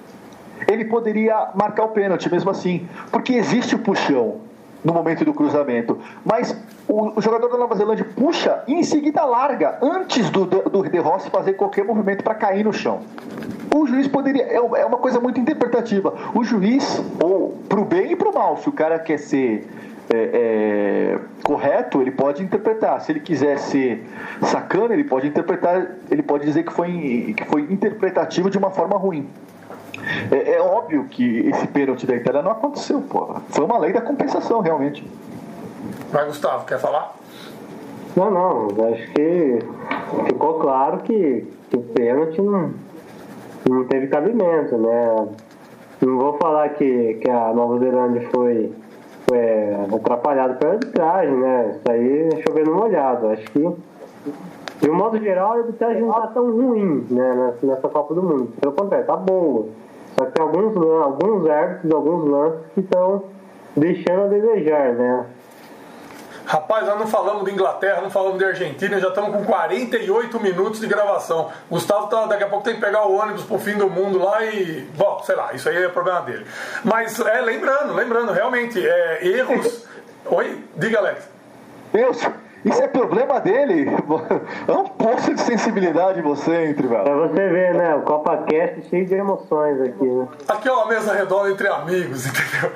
J: ele poderia marcar o pênalti mesmo assim, porque existe o puxão no momento do cruzamento, mas o, o jogador da Nova Zelândia puxa e em seguida larga, antes do, do, do De Rossi fazer qualquer movimento para cair no chão. O juiz poderia, é, é uma coisa muito interpretativa, o juiz, ou pro bem e pro mal, se o cara quer ser é, é, correto, ele pode interpretar, se ele quiser ser sacana, ele pode interpretar, ele pode dizer que foi, que foi interpretativo de uma forma ruim. É, é óbvio que esse pênalti da Itália não aconteceu, pô. Foi uma lei da compensação, realmente.
A: Vai, Gustavo, quer falar?
I: Não, não, acho que ficou claro que, que o pênalti não, não teve cabimento, né? Não vou falar que, que a Nova Zelândia foi, foi atrapalhada pela arbitragem, né? Isso aí é chover no molhado. Acho que, de um modo geral, a arbitragem não está tão ruim, né, nessa Copa do Mundo. Pelo contrário, está boa. Só que tem alguns, alguns árbitros, alguns lances que estão deixando a desejar, né?
A: Rapaz, nós não falamos de Inglaterra, não falamos de Argentina, já estamos com quarenta e oito minutos de gravação. Gustavo tá, daqui a pouco tem que pegar o ônibus pro fim do mundo lá e... Bom, sei lá, isso aí é problema dele. Mas, é, lembrando, lembrando, realmente, é, erros... Oi? Diga, Alex.
J: Deus, isso é problema dele. É um poço de sensibilidade você, entre velho.
I: Pra você ver, né? O CopaCast cheio de emoções aqui, né?
A: Aqui é uma mesa redonda entre amigos, entendeu?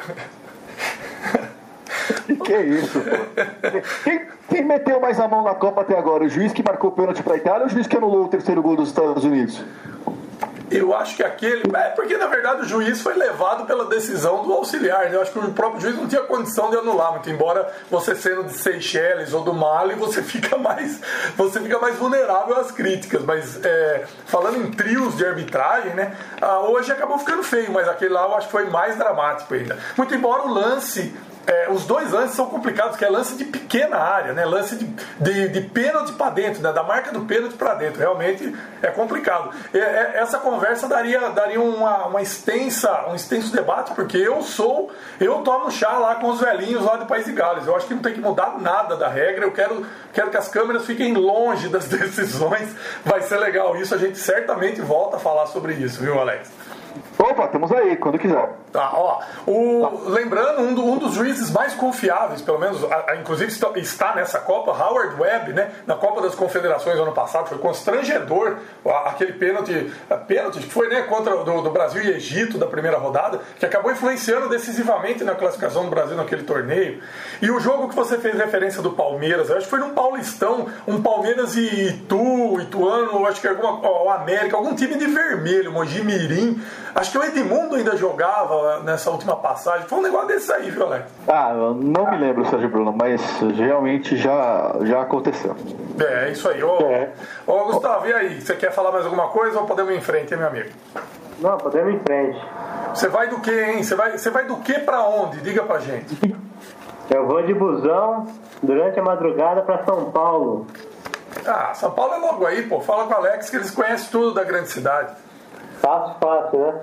J: Que que é isso, pô? Quem, quem meteu mais a mão na Copa até agora? O juiz que marcou o pênalti pra Itália ou o juiz que anulou o terceiro gol dos Estados Unidos?
A: Eu acho que aquele... É porque, na verdade, o juiz foi levado pela decisão do auxiliar, né? Eu acho que o próprio juiz não tinha condição de anular, muito embora você sendo de Seychelles ou do Mali, você fica mais, você fica mais vulnerável às críticas. Mas, é, falando em trios de arbitragem, né? Ah, hoje acabou ficando feio, mas aquele lá eu acho que foi mais dramático ainda. Muito embora o lance... É, os dois lances são complicados, que é lance de pequena área, né? Lance de, de, de pênalti para dentro, né? Da marca do pênalti para dentro. Realmente é complicado. É, é, essa conversa daria, daria uma, uma extensa, um extenso debate, porque eu sou, eu tomo chá lá com os velhinhos lá do País de Gales. Eu acho que não tem que mudar nada da regra. Eu quero, quero que as câmeras fiquem longe das decisões. Vai ser legal isso. A gente certamente volta a falar sobre isso, viu, Alex?
J: Opa, estamos aí, quando quiser.
A: Tá, ó. O, tá. Lembrando, um, do, um dos juízes mais confiáveis, pelo menos, a, a, inclusive está, está nessa Copa, Howard Webb, né? Na Copa das Confederações ano passado, foi constrangedor a, aquele pênalti, a, pênalti que foi, né, contra do, do Brasil e Egito da primeira rodada, que acabou influenciando decisivamente na classificação do Brasil naquele torneio. E o jogo que você fez referência do Palmeiras, eu acho que foi num Paulistão, um Palmeiras e Itu, Ituano, acho que alguma, ó, América, algum time de vermelho, Mogi Mirim. Acho que o Edmundo ainda jogava nessa última passagem. Foi um negócio desse aí, viu, Alex?
J: Ah, eu não me lembro, Sérgio Bruno, mas realmente já, já aconteceu.
A: É, isso aí. Ô,
J: é.
A: ô, Gustavo, e aí? Você quer falar mais alguma coisa ou podemos ir em frente, hein, meu amigo?
I: Não, podemos ir em frente.
A: Você vai do que, hein? Você vai, você vai do que pra onde? Diga pra gente.
I: Eu vou de busão durante a madrugada pra São Paulo.
A: Ah, São Paulo é logo aí, pô. Fala com o Alex que eles conhecem tudo da grande cidade.
I: Fácil, fácil, né?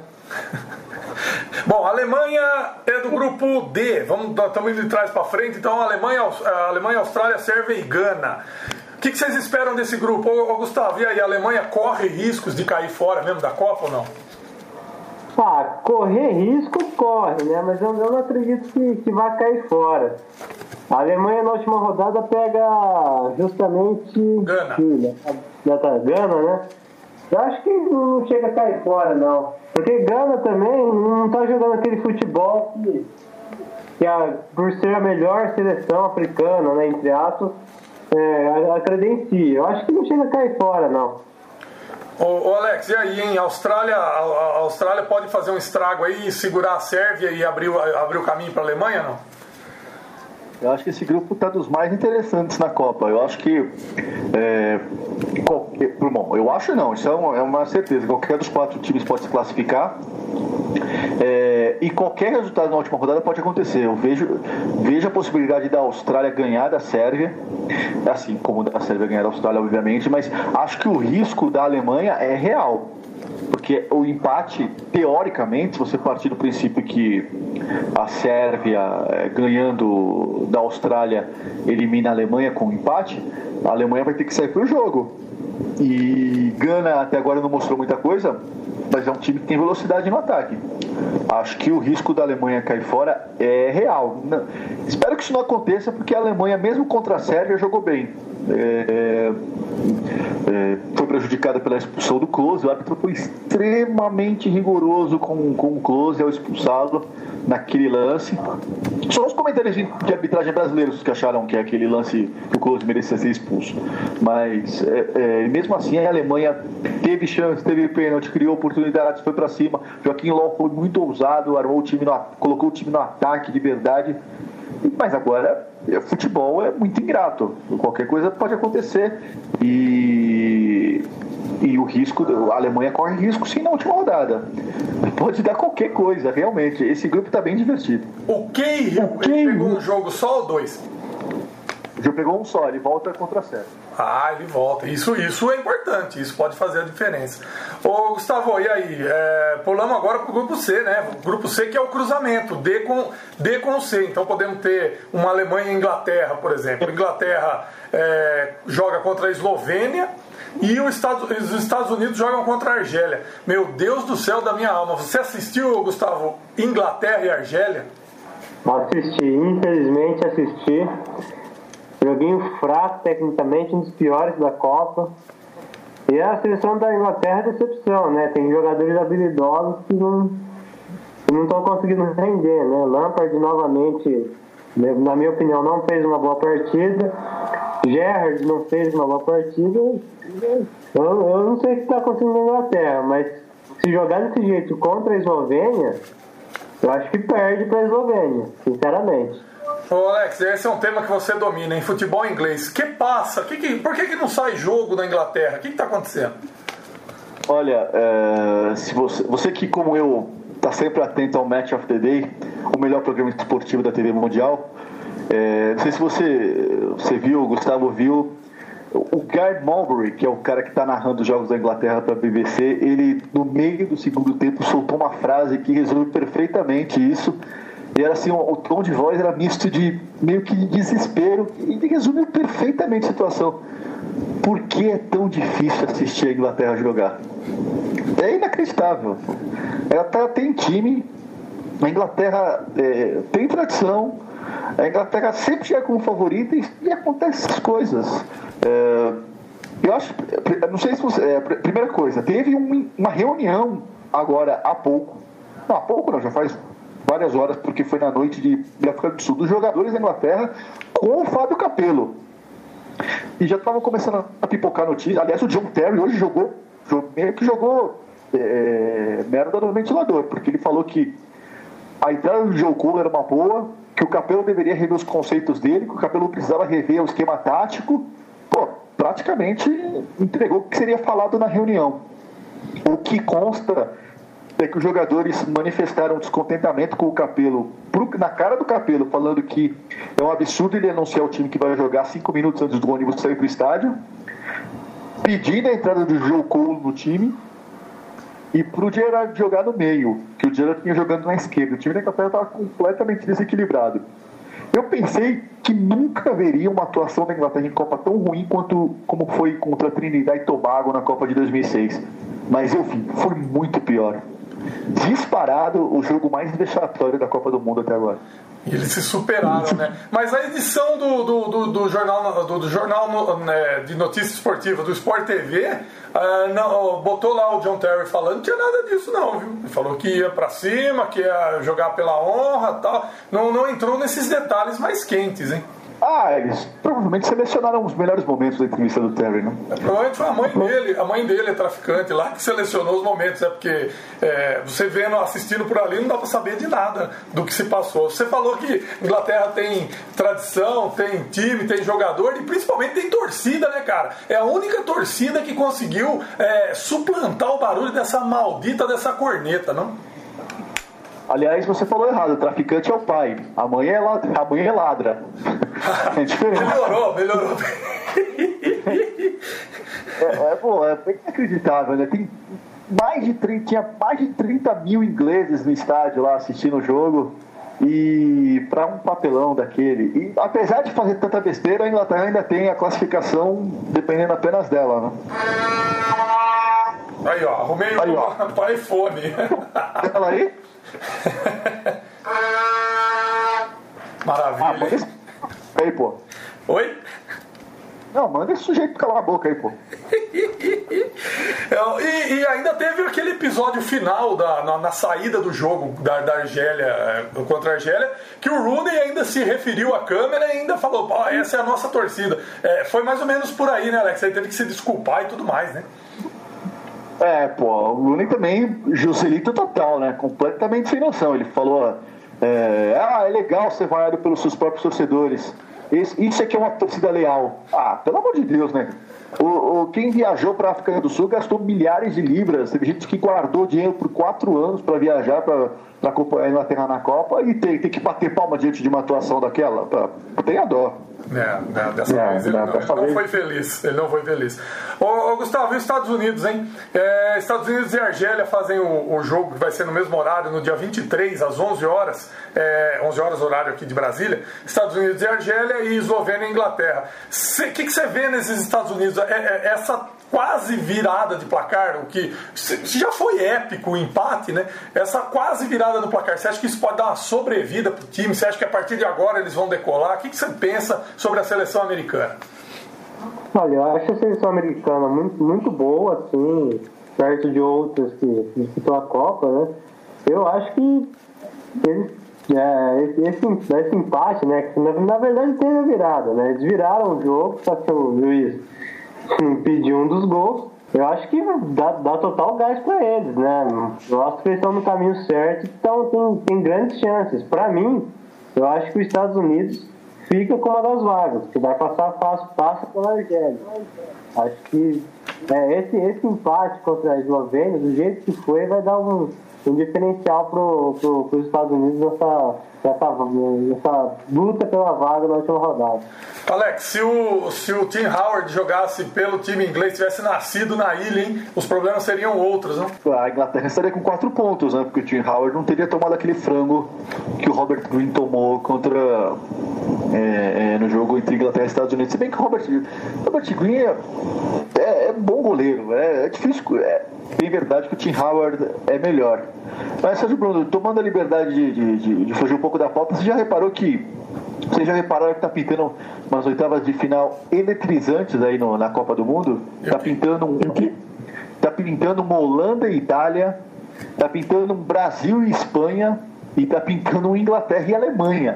A: Bom, a Alemanha é do grupo D. Vamos, estamos indo de trás para frente. Então, a Alemanha, a Alemanha, Austrália, Sérvia e Gana. O que, que vocês esperam desse grupo? Ô, ô, Gustavo, e aí? A Alemanha corre riscos de cair fora mesmo da Copa ou não?
I: Ah, correr risco corre, né? Mas eu, eu não acredito que, que vai cair fora. A Alemanha na última rodada pega justamente
A: Gana.
I: Chile, já tá Gana, né? Eu acho que não chega a cair fora, não. Porque Gana também não tá jogando aquele futebol que, que a, por ser a melhor seleção africana, né, entre aspas, é, a, a credencia. Eu acho que não chega a cair fora, não.
A: Ô, ô Alex, e aí, hein? A Austrália, a, a Austrália pode fazer um estrago aí e segurar a Sérvia e abrir, abrir o caminho para a Alemanha, não?
J: Eu acho que esse grupo está dos mais interessantes na Copa. Eu acho que é, qualquer, bom, eu acho não, isso é uma, é uma certeza. Qualquer dos quatro times pode se classificar. É, e qualquer resultado na última rodada pode acontecer. Eu vejo, vejo a possibilidade da Austrália ganhar da Sérvia, assim como da Sérvia ganhar da Austrália, obviamente, mas acho que o risco da Alemanha é real. Porque o empate, teoricamente, se você partir do princípio que a Sérvia, ganhando da Austrália, elimina a Alemanha com um empate, a Alemanha vai ter que sair para o jogo. E Gana até agora não mostrou muita coisa, mas é um time que tem velocidade no ataque. Acho que o risco da Alemanha cair fora é real. Não, espero que isso não aconteça, porque a Alemanha, mesmo contra a Sérvia, jogou bem. É, é, foi prejudicada pela expulsão do Klose. O árbitro foi extremamente rigoroso com, com o Klose ao expulsá-lo naquele lance. Só os comentários de, de arbitragem brasileiros que acharam que aquele lance que o Klose merecia ser expulso. Mas é, é, mesmo assim a Alemanha teve chance, teve pênalti, criou oportunidades, foi para cima. Joaquim Löw foi muito ousado, armou o time no, colocou o time no ataque de verdade. Mas agora, futebol é muito ingrato. Qualquer coisa pode acontecer. E, e o risco, a Alemanha corre risco sim na última rodada. Pode dar qualquer coisa, realmente. Esse grupo está bem divertido.
A: O Cahill, o Cahill ele pegou um jogo só ou dois?
J: Já pegou um só, ele volta contra a Sérvia.
A: Ah, ele volta. Isso, isso é importante, isso pode fazer a diferença. Ô, Gustavo, e aí? É, pulamos agora pro grupo C, né? O grupo C que é o cruzamento, D com, D com C. Então podemos ter uma Alemanha e Inglaterra, por exemplo. Inglaterra é, joga contra a Eslovênia e os Estados, os Estados Unidos jogam contra a Argélia. Meu Deus do céu da minha alma. Você assistiu, Gustavo, Inglaterra e Argélia?
I: Assisti, infelizmente assisti. Joguinho fraco tecnicamente, um dos piores da Copa. E a seleção da Inglaterra é decepção, né? Tem jogadores habilidosos que não não estão conseguindo render, né? Lampard novamente, na minha opinião, não fez uma boa partida. Gerrard não fez uma boa partida. Eu, eu não sei o que está acontecendo na Inglaterra, mas se jogar desse jeito contra a Eslovênia, eu acho que perde para a Eslovênia, sinceramente.
A: Ô Alex, esse é um tema que você domina, em futebol inglês. Que passa? Que que, por que, que não sai jogo na Inglaterra? O que está acontecendo?
J: Olha, é, se você, você que, como eu, está sempre atento ao Match of the Day, o melhor programa esportivo da T V Mundial, é, não sei se você, você viu, o Gustavo viu, o Guy Mulberry, que é o cara que está narrando os jogos da Inglaterra para a B B C, ele, no meio do segundo tempo, soltou uma frase que resume perfeitamente isso. E era assim, o, o tom de voz era misto de meio que de desespero, e resumiu perfeitamente a situação. Por que é tão difícil assistir a Inglaterra jogar? É inacreditável. Ela tá, tem time, a Inglaterra é, tem tradição, a Inglaterra sempre chega como favorita e, e acontece essas coisas. É, eu acho, não sei se você. É, primeira coisa, teve um, uma reunião agora há pouco, não, há pouco não, já faz várias horas, porque foi na noite de África do Sul, dos jogadores da Inglaterra com o Fábio Capello. E já estavam começando a pipocar notícias. Aliás, o John Terry hoje jogou, meio que jogou é, merda no ventilador, porque ele falou que a entrada do Joe Cole era uma boa, que o Capello deveria rever os conceitos dele, que o Capello precisava rever o esquema tático. Pô, praticamente entregou o que seria falado na reunião. O que consta é que os jogadores manifestaram descontentamento com o Capello, na cara do Capello, falando que é um absurdo ele anunciar o time que vai jogar cinco minutos antes do ônibus sair para o estádio, pedindo a entrada do Joe Cole no time e pro Gerrard jogar no meio, que o Gerrard vinha jogando na esquerda. O time da Inglaterra estava completamente desequilibrado. Eu pensei que nunca veria uma atuação da Inglaterra em Copa tão ruim quanto como foi contra a Trinidad e Tobago na Copa de dois mil e seis. Mas eu vi, foi muito pior. Disparado o jogo mais vexatório da Copa do Mundo até agora.
A: E eles se superaram, né? Mas a edição do, do, do, do jornal, do, do jornal né, de notícias esportivas do Sport T V uh, não, botou lá o John Terry falando, não tinha nada disso não, viu? Ele falou que ia pra cima, que ia jogar pela honra e tal. Não, não entrou nesses detalhes mais quentes, hein?
J: Ah, eles provavelmente selecionaram os melhores momentos da entrevista do Terry, né?
A: É, provavelmente foi a mãe dele, a mãe dele é traficante lá que selecionou os momentos, é porque é, você vendo, assistindo por ali, não dá pra saber de nada do que se passou. Você falou que Inglaterra tem tradição, tem time, tem jogador e principalmente tem torcida, né, cara? É a única torcida que conseguiu é, suplantar o barulho dessa maldita dessa corneta, não?
J: Aliás, você falou errado, o traficante é o pai, a mãe é, la... a mãe é ladra. É diferente.
A: Melhorou, melhorou.
J: é, é, pô, é inacreditável, né? Tem mais de trinta, tinha mais de trinta mil ingleses no estádio lá assistindo o jogo e para um papelão daquele. E apesar de fazer tanta besteira, a Inglaterra ainda tem a classificação dependendo apenas dela, né?
A: Aí, ó, arrumei
J: aí, ó.
A: para iPhone.
J: Ela aí?
A: Maravilha.
J: Ah, manda esse... aí, pô.
A: Oi?
J: Não, manda esse sujeito calar a boca aí, pô.
A: e, e ainda teve aquele episódio final da, na, na saída do jogo da, da Argélia contra a Argélia, que o Rooney ainda se referiu à câmera e ainda falou, oh, essa é a nossa torcida. É, foi mais ou menos por aí, né, Alex? Aí teve que se desculpar e tudo mais, né?
J: É, pô, o Rooney também, Joselito total, né? Completamente sem noção. Ele falou, é, ah, é legal ser vaiado pelos seus próprios torcedores. Isso aqui é uma torcida leal. Ah, pelo amor de Deus, né? O, o, quem viajou para a África do Sul gastou milhares de libras. Teve gente que guardou dinheiro por quatro anos para viajar, para acompanhar a Inglaterra na Copa e tem, tem que bater palma diante de uma atuação daquela. Tem a dó.
A: É, não, dessa é, vez ele, não, não, ele não foi feliz. Ele não foi feliz. Ô, ô Gustavo, e os Estados Unidos, hein? É, Estados Unidos e Argélia fazem o, o jogo que vai ser no mesmo horário, no dia vinte e três, às onze horas. É, onze horas, horário aqui de Brasília. Estados Unidos e Argélia e Eslovênia e Inglaterra. O que você vê nesses Estados Unidos? É, é, essa quase virada de placar, o que já foi épico o empate, né? Essa quase virada do placar, você acha que isso pode dar uma sobrevida pro time? Você acha que a partir de agora eles vão decolar? O que você pensa sobre a seleção americana?
I: Olha, eu acho a seleção americana muito, muito boa, assim, perto de outras que disputou a Copa, né? Eu acho que eles, é, esse, esse, esse empate, né? Que na, na verdade teve a virada, né? Eles viraram o jogo, só que o Luiz impediu um dos gols. Eu acho que dá, dá total gás para eles, né? Eu acho que eles estão no caminho certo, então tem, tem grandes chances. Para mim, eu acho que os Estados Unidos fica com uma das vagas, que vai passar fácil, passa pela Argélia. Acho que é, esse, esse empate contra a Eslovênia, do jeito que foi, vai dar um, um diferencial pro, pro, pros Estados Unidos nessa, nessa, nessa luta pela vaga na última rodada.
A: Alex, se o, se o Tim Howard jogasse pelo time inglês, tivesse nascido na ilha, hein, os problemas seriam outros, não?
J: A Inglaterra estaria com quatro pontos, né? Porque o Tim Howard não teria tomado aquele frango que o Robert Green tomou contra é, é, no jogo entre Inglaterra e Estados Unidos. Se bem que o Robert, Robert Green é, é, é bom goleiro, é, é difícil. É, tem verdade que o Tim Howard é melhor. Mas, Sérgio Bruno, tomando a liberdade de, de, de, de fugir um pouco da pauta, você já reparou que Vocês já repararam que tá pintando umas oitavas de final eletrizantes aí no, na Copa do Mundo? Tá pintando um, tá pintando uma Holanda e Itália, tá pintando um Brasil e Espanha e tá pintando um Inglaterra e Alemanha.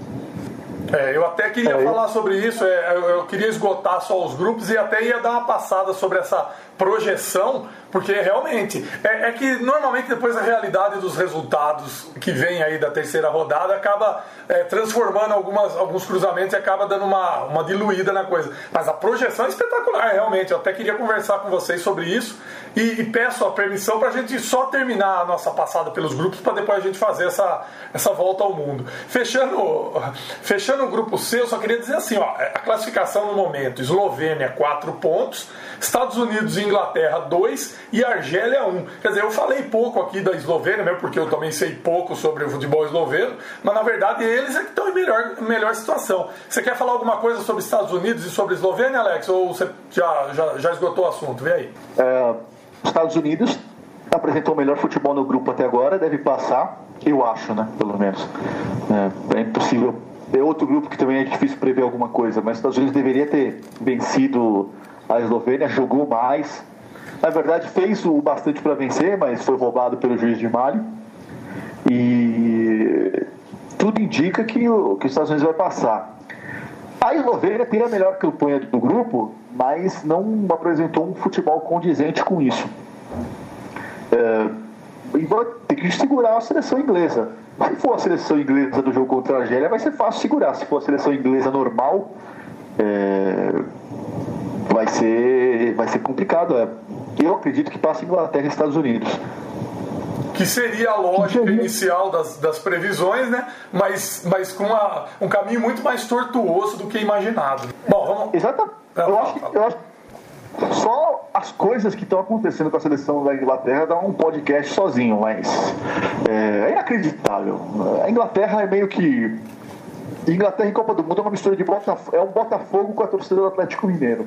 A: É, eu até queria
J: é,
A: falar
J: eu...
A: sobre isso, é, eu, eu queria esgotar só os grupos e até ia dar uma passada sobre essa projeção, porque realmente, é, é que normalmente depois a realidade dos resultados que vem aí da terceira rodada acaba é, transformando algumas, alguns cruzamentos e acaba dando uma, uma diluída na coisa. Mas a projeção é espetacular, realmente. Eu até queria conversar com vocês sobre isso e, e peço a permissão para a gente só terminar a nossa passada pelos grupos para depois a gente fazer essa, essa volta ao mundo. Fechando, fechando o grupo C, eu só queria dizer assim, ó, a classificação no momento: Eslovênia quatro pontos, Estados Unidos e Inglaterra dois e Argélia um. Quer dizer, eu falei pouco aqui da Eslovênia, mesmo porque eu também sei pouco sobre o futebol esloveno, mas na verdade eles é que estão em melhor, melhor situação. Você quer falar alguma coisa sobre Estados Unidos e sobre Eslovênia, Alex? Ou você já, já, já esgotou o assunto? Vê aí.
J: É, Estados Unidos apresentou o melhor futebol no grupo até agora, deve passar, eu acho, né? Pelo menos. É, é impossível. É outro grupo que também é difícil prever alguma coisa, mas os Estados Unidos deveria ter vencido a Eslovênia, jogou mais. Na verdade, fez o bastante para vencer, mas foi roubado pelo juiz de Mali. E tudo indica que, o, que os Estados Unidos vai passar. A Eslovênia tem a melhor campanha do grupo, mas não apresentou um futebol condizente com isso. É, e vai ter que segurar a seleção inglesa. Se for a seleção inglesa do jogo contra a Argélia, vai ser fácil segurar. Se for a seleção inglesa normal, é, vai ser, vai ser complicado. É. Eu acredito que passa Inglaterra e Estados Unidos.
A: Que seria a lógica seria... inicial das, das previsões, né? Mas, mas com uma, um caminho muito mais tortuoso do que imaginado. Bom, vamos...
J: Exatamente. Eu acho, eu acho que só as coisas que estão acontecendo com a seleção da Inglaterra dá um podcast sozinho, mas é, é inacreditável. A Inglaterra é meio que... Inglaterra em Copa do Mundo é uma mistura de Botafogo, é um Botafogo com a torcida do Atlético Mineiro.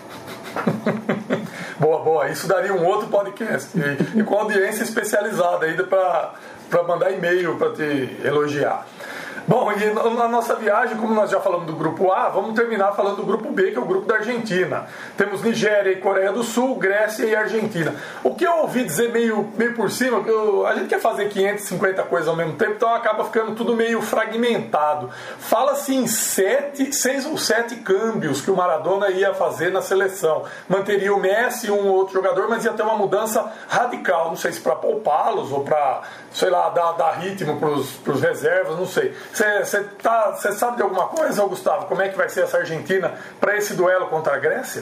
A: Boa, boa. Isso daria um outro podcast. E, e com audiência especializada ainda para mandar e-mail para te elogiar. Bom, e na nossa viagem, como nós já falamos do grupo A, vamos terminar falando do grupo B, que é o grupo da Argentina. Temos Nigéria e Coreia do Sul, Grécia e Argentina. O que eu ouvi dizer meio, meio por cima, eu, a gente quer fazer quinhentas e cinquenta coisas ao mesmo tempo, então acaba ficando tudo meio fragmentado. Fala-se em sete, seis ou sete câmbios que o Maradona ia fazer na seleção. Manteria o Messi e um outro jogador, mas ia ter uma mudança radical. Não sei se para poupá-los ou para, sei lá, dar, dar ritmo para os reservas, não sei. Você tá, sabe de alguma coisa, Gustavo? Como é que vai ser essa Argentina para esse duelo contra a Grécia?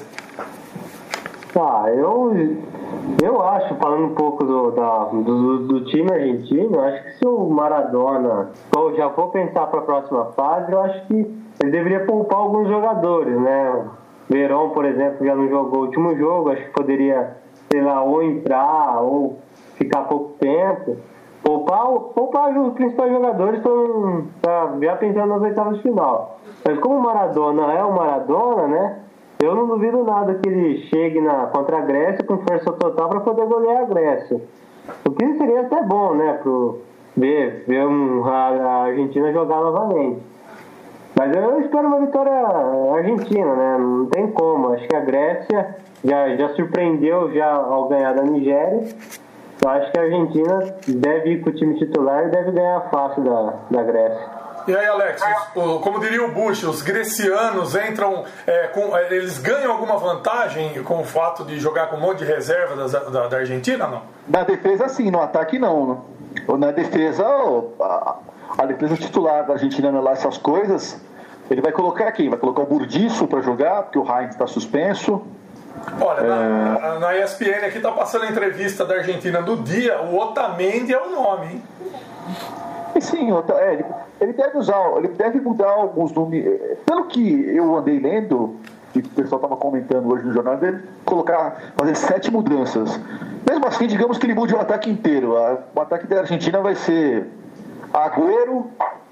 I: Ah, eu, eu acho, falando um pouco do, da, do, do time argentino, acho que se o Maradona, eu já vou pensar para a próxima fase, eu acho que ele deveria poupar alguns jogadores, né? Verón, por exemplo, já não jogou o último jogo, acho que poderia, sei lá, ou entrar ou ficar pouco tempo. Poupar, poupar os principais jogadores para já pensando nas oitavas de final. Mas como o Maradona é o Maradona, né? Eu não duvido nada que ele chegue na, contra a Grécia com força total para poder golear a Grécia. O que seria até bom, né? Para ver, ver um, a, a Argentina jogar novamente. Mas eu espero uma vitória argentina, né? Não tem como. Acho que a Grécia já, já surpreendeu já ao ganhar da Nigéria. Eu acho que a Argentina deve ir com o time titular e deve ganhar fácil da, da Grécia.
A: E aí, Alex, os, como diria o Bush, os grecianos entram, é, com, eles ganham alguma vantagem com o fato de jogar com um monte de reserva da, da, da Argentina, não?
J: Na defesa, sim, no ataque, não. Né? Na defesa, a, a defesa titular da Argentina, lá, essas coisas, ele vai colocar quem? Vai colocar o Burdiço para jogar, porque o Heinz está suspenso.
A: Olha, é... na, na E S P N aqui tá passando a entrevista da Argentina do dia, o Otamendi é o nome, hein?
J: E sim, é, ele, ele deve usar, ele deve mudar alguns nomes. Pelo que eu andei lendo, e que o pessoal estava comentando hoje no jornal, ele deve colocar, fazer sete mudanças. Mesmo assim, digamos que ele mude o ataque inteiro. O ataque da Argentina vai ser Agüero,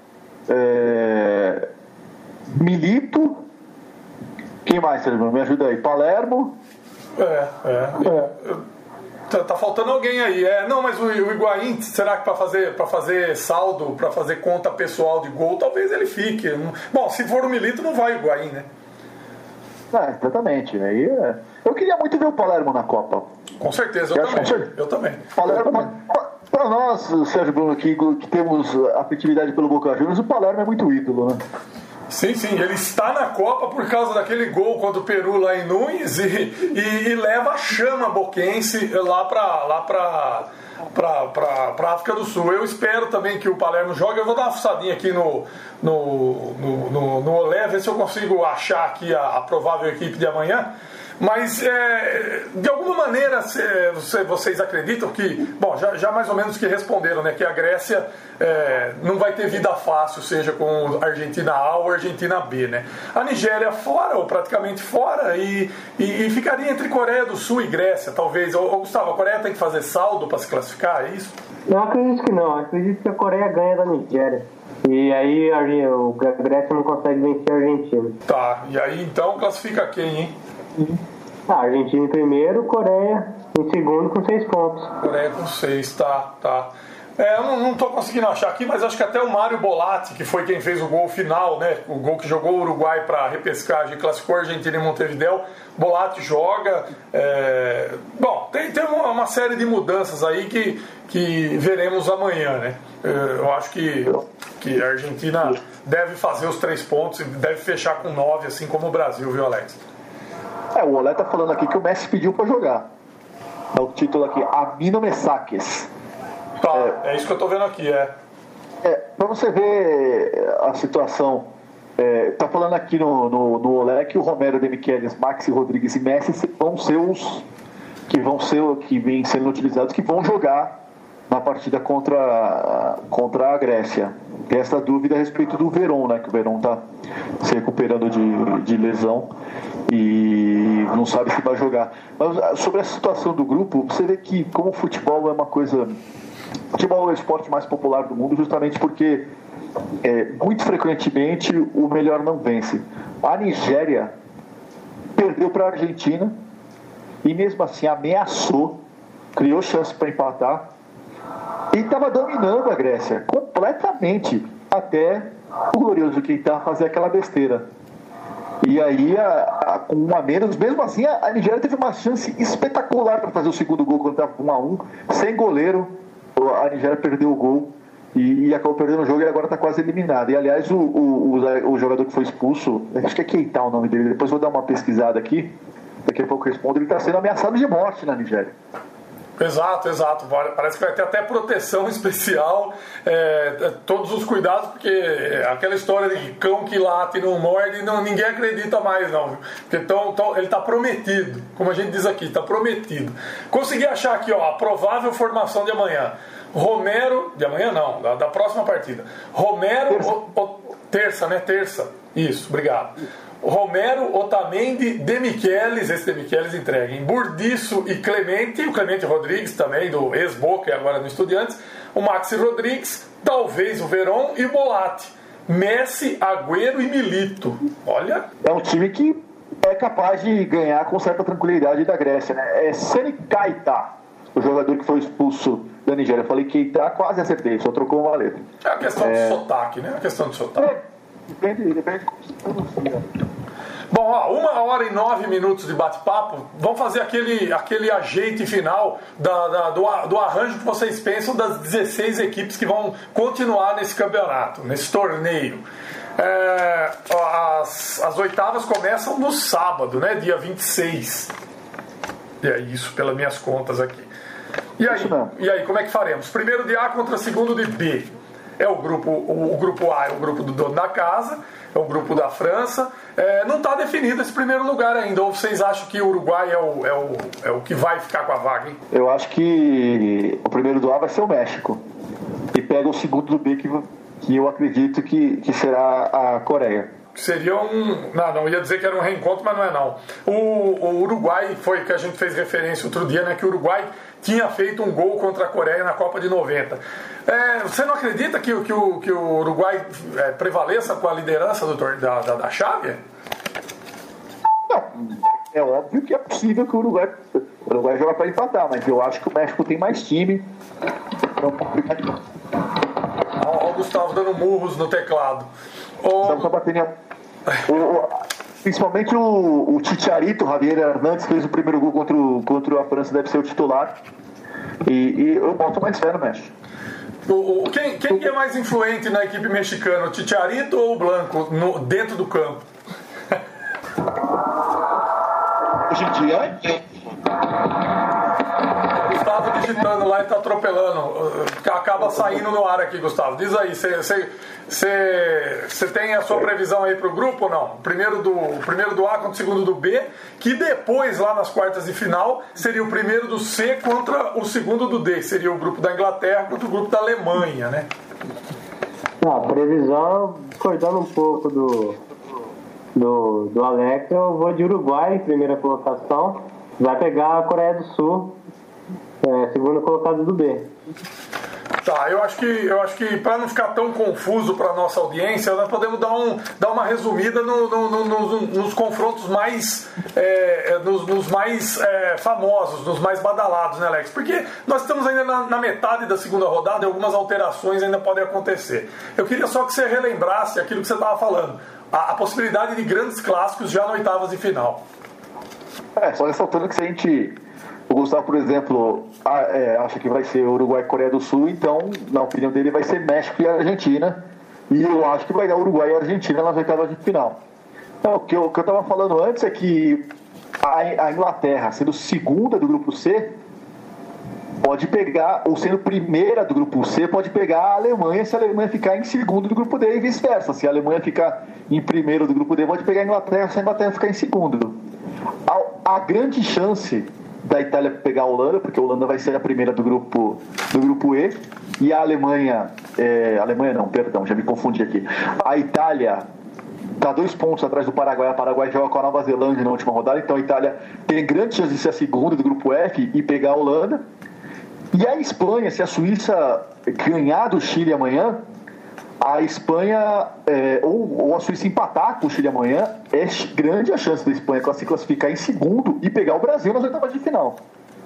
J: é, Milito. Quem mais, Sérgio? Me ajuda aí. Palermo.
A: É, é. é. Tá, tá faltando alguém aí. É, não, mas o, o Higuaín, será que para fazer, pra fazer saldo, para fazer conta pessoal de gol, talvez ele fique. Bom, se for o Milito, não vai o Higuaín, né?
J: Ah, exatamente. Aí, é... Eu queria muito ver o Palermo na Copa.
A: Com certeza, eu, eu também. Acho... Eu também.
J: Palermo, para nós, Sérgio Bruno, que, que temos afetividade pelo Boca Juniors, o Palermo é muito ídolo, né?
A: Sim, sim, ele está na Copa por causa daquele gol contra o Peru lá em Nunes e, e, e leva a chama boquense lá para lá para para a África do Sul. Eu espero também que o Palermo jogue. Eu vou dar uma fuçadinha aqui no, no, no, no, no Olé, ver se eu consigo achar aqui a, a provável equipe de amanhã. Mas, é, de alguma maneira, cê, vocês acreditam que... Bom, já, já mais ou menos que responderam, né? Que a Grécia é, não vai ter vida fácil, seja com Argentina A ou Argentina B, né? A Nigéria fora, ou praticamente fora, e, e, e ficaria entre Coreia do Sul e Grécia, talvez. Ô, ô, Gustavo, a Coreia tem que fazer saldo para se classificar, é isso?
I: Eu acredito que não. Eu acredito que a Coreia ganha da Nigéria. E aí a, a Grécia não consegue vencer a Argentina.
A: Tá, e aí então classifica quem, hein?
I: Ah, Argentina em primeiro, Coreia em segundo com seis pontos.
A: Coreia com seis, tá, tá. É, eu não, não tô conseguindo achar aqui, mas acho que até o Mário Bolatti, que foi quem fez o gol final, né? O gol que jogou o Uruguai para repescagem, classificou a Argentina em Montevidéu. Bolatti joga. É... Bom, tem, tem uma, uma série de mudanças aí que, que veremos amanhã, né? Eu acho que, que a Argentina deve fazer os três pontos e deve fechar com nove, assim como o Brasil, viu, Alex?
J: É, o Olé tá falando aqui que o Messi pediu pra jogar. É o título aqui, Amino Messaques.
A: Tá, é, é isso que eu tô vendo aqui, é.
J: É, pra você ver a situação, é, tá falando aqui no, no, no Olé que o Romero, De Michelis, Maxi Rodrigues e Messi vão ser os que vão ser que vêm sendo utilizados, que vão jogar na partida contra, contra a Grécia. Tem essa dúvida a respeito do Verón, né? Que o Verón tá se recuperando de, de lesão e não sabe se vai jogar. Mas sobre a situação do grupo, você vê que como o futebol é uma coisa... Futebol é o esporte mais popular do mundo justamente porque é, muito frequentemente o melhor não vence. A Nigéria perdeu para a Argentina e mesmo assim ameaçou, criou chance para empatar e estava dominando a Grécia completamente até o glorioso Keita fazer aquela besteira. E aí, a, a, com um a menos, mesmo assim, a, a Nigéria teve uma chance espetacular para fazer o segundo gol quando estava um a um, sem goleiro. A Nigéria perdeu o gol e, e acabou perdendo o jogo e agora está quase eliminada. E aliás, o, o, o, o jogador que foi expulso, acho que é Keita o nome dele, depois vou dar uma pesquisada aqui, daqui a pouco eu respondo, ele está sendo ameaçado de morte na Nigéria.
A: Exato, exato. Parece que vai ter até proteção especial, é, todos os cuidados, porque aquela história de cão que late e não morde, não, ninguém acredita mais, não. Porque tão, tão, ele está prometido, como a gente diz aqui, está prometido. Consegui achar aqui, ó, a provável formação de amanhã. Romero, de amanhã não, da, da próxima partida. Romero, terça. O, o, terça, né? Terça. Isso, obrigado. Romero, Otamendi, De Michelis, esse De Michelis entrega em Burdiço e Clemente, o Clemente Rodrigues também, do ex-Boca e agora no Estudiantes, o Maxi Rodrigues, talvez o Verón e o Bolatti. Messi, Agüero e Milito. Olha.
J: É um time que é capaz de ganhar com certa tranquilidade da Grécia, né? É Seni Keita, o jogador que foi expulso da Nigéria. Eu falei Keita, quase acertei, só trocou uma letra.
A: É a questão é... do sotaque, né? É a questão do sotaque. É.
J: Depende, depende de como se pronuncia.
A: Bom, ó, uma hora e nove minutos de bate-papo. Vamos fazer aquele, aquele ajeite final da, da, do, do arranjo que vocês pensam das dezesseis equipes que vão continuar nesse campeonato, nesse torneio. É, ó, as, as oitavas começam no sábado, né? Dia vinte e seis. E é isso, pelas minhas contas aqui. E aí, e aí, como é que faremos? Primeiro de A contra segundo de B. É o grupo, o, o grupo A é o grupo do dono da casa, é o grupo da França. É, não está definido esse primeiro lugar ainda. Ou vocês acham que o Uruguai é o, é, o, é o que vai ficar com a vaga, hein?
J: Eu acho que o primeiro do A vai ser o México. E pega o segundo do B, que, que eu acredito que, que será a Coreia.
A: Seria um... Não, não ia dizer que era um reencontro, mas não é não. O, o Uruguai foi que a gente fez referência outro dia, né? Que o Uruguai tinha feito um gol contra a Coreia na Copa de noventa. É, você não acredita que, que, o, que o Uruguai é, prevaleça com a liderança do, da, da, da chave?
J: Não, é óbvio que é possível que o Uruguai, o Uruguai joga para empatar, mas eu acho que o México tem mais time. Então, complicado.
A: Olha o Gustavo dando murros no teclado.
J: Estamos oh... batendo. O, principalmente o, o Chicharito, Javier Hernandes, fez o primeiro gol contra, o, contra a França, deve ser o titular. E, e eu boto mais fé no México.
A: O, o, quem, quem que é mais influente na equipe mexicana, o Chicharito ou o Blanco, no, dentro do campo?
J: Hoje em dia,
A: Gustavo digitando lá e tá atropelando. Acaba saindo no ar aqui, Gustavo. Diz aí, você tem a sua previsão aí pro grupo ou não? Primeiro do, primeiro do A contra o segundo do B, que depois, lá nas quartas de final, seria o primeiro do C contra o segundo do D. Seria o grupo da Inglaterra contra o grupo da Alemanha, né?
I: A previsão, discordando um pouco do, do, do Alex, eu vou de Uruguai em primeira colocação. Vai pegar a Coreia do Sul, é, segunda colocada do B.
A: Tá, eu acho que, eu acho que para não ficar tão confuso para nossa audiência, nós podemos dar, um, dar uma resumida no, no, no, no, nos confrontos mais, é, nos, nos mais é, famosos, nos mais badalados, né, Alex? Porque nós estamos ainda na, na metade da segunda rodada e algumas alterações ainda podem acontecer. Eu queria só que você relembrasse aquilo que você estava falando, a, a possibilidade de grandes clássicos já na oitavas de final.
J: É, só ressaltando que se a gente... O Gustavo, por exemplo, é, acha que vai ser Uruguai e Coreia do Sul, então, na opinião dele, vai ser México e Argentina. E eu acho que vai dar Uruguai e Argentina nas oitavas de final. Então, o que eu estava falando antes é que a, a Inglaterra, sendo segunda do grupo C, pode pegar, ou sendo primeira do grupo C, pode pegar a Alemanha se a Alemanha ficar em segundo do grupo D e vice-versa. Se a Alemanha ficar em primeiro do grupo D, pode pegar a Inglaterra se a Inglaterra ficar em segundo. A, a grande chance da Itália pegar a Holanda, porque a Holanda vai ser a primeira do grupo, do grupo E, e a Alemanha, é, Alemanha não, perdão, já me confundi aqui. A Itália está dois pontos atrás do Paraguai, a Paraguai joga com a Nova Zelândia na última rodada, então a Itália tem grande chance de ser a segunda do grupo F e pegar a Holanda. E a Espanha, se a Suíça ganhar do Chile amanhã, a Espanha, é, ou, ou a Suíça empatar com o Chile amanhã, é grande a chance da Espanha se classificar em segundo e pegar o Brasil nas oitavas de final.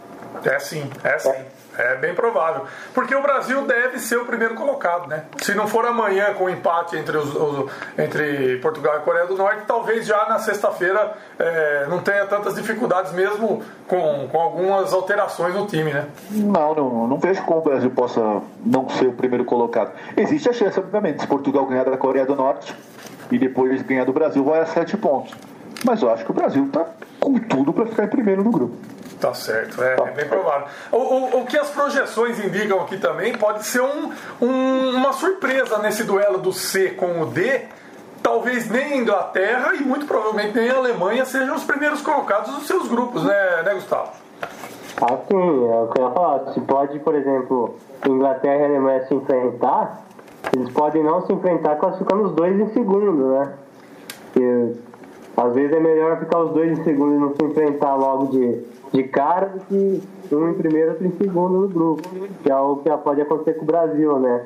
A: É sim, é sim. É bem provável. Porque o Brasil deve ser o primeiro colocado, né? Se não for amanhã com o empate entre, os, os, entre Portugal e Coreia do Norte, talvez já na sexta-feira é, não tenha tantas dificuldades, mesmo com, com algumas alterações no time, né?
J: Não, não, não vejo como o Brasil possa não ser o primeiro colocado. Existe a chance, obviamente, se Portugal ganhar da Coreia do Norte e depois ganhar do Brasil, vai a sete pontos. Mas eu acho que o Brasil está com tudo para ficar em primeiro no grupo.
A: Tá certo, é, é bem provável. O, o, o que as projeções indicam aqui também pode ser um, um, uma surpresa nesse duelo do C com o D. Talvez nem a Inglaterra e muito provavelmente nem a Alemanha sejam os primeiros colocados dos seus grupos, né, né Gustavo?
I: Ah, sim, é o que eu ia falar. Se pode, por exemplo, Inglaterra e Alemanha se enfrentar, eles podem não se enfrentar classificando os dois em segundo, né? Porque às vezes é melhor ficar os dois em segundo e não se enfrentar logo de, de cara do que um em primeiro e outro em segundo no grupo, que é o que pode acontecer com o Brasil, né?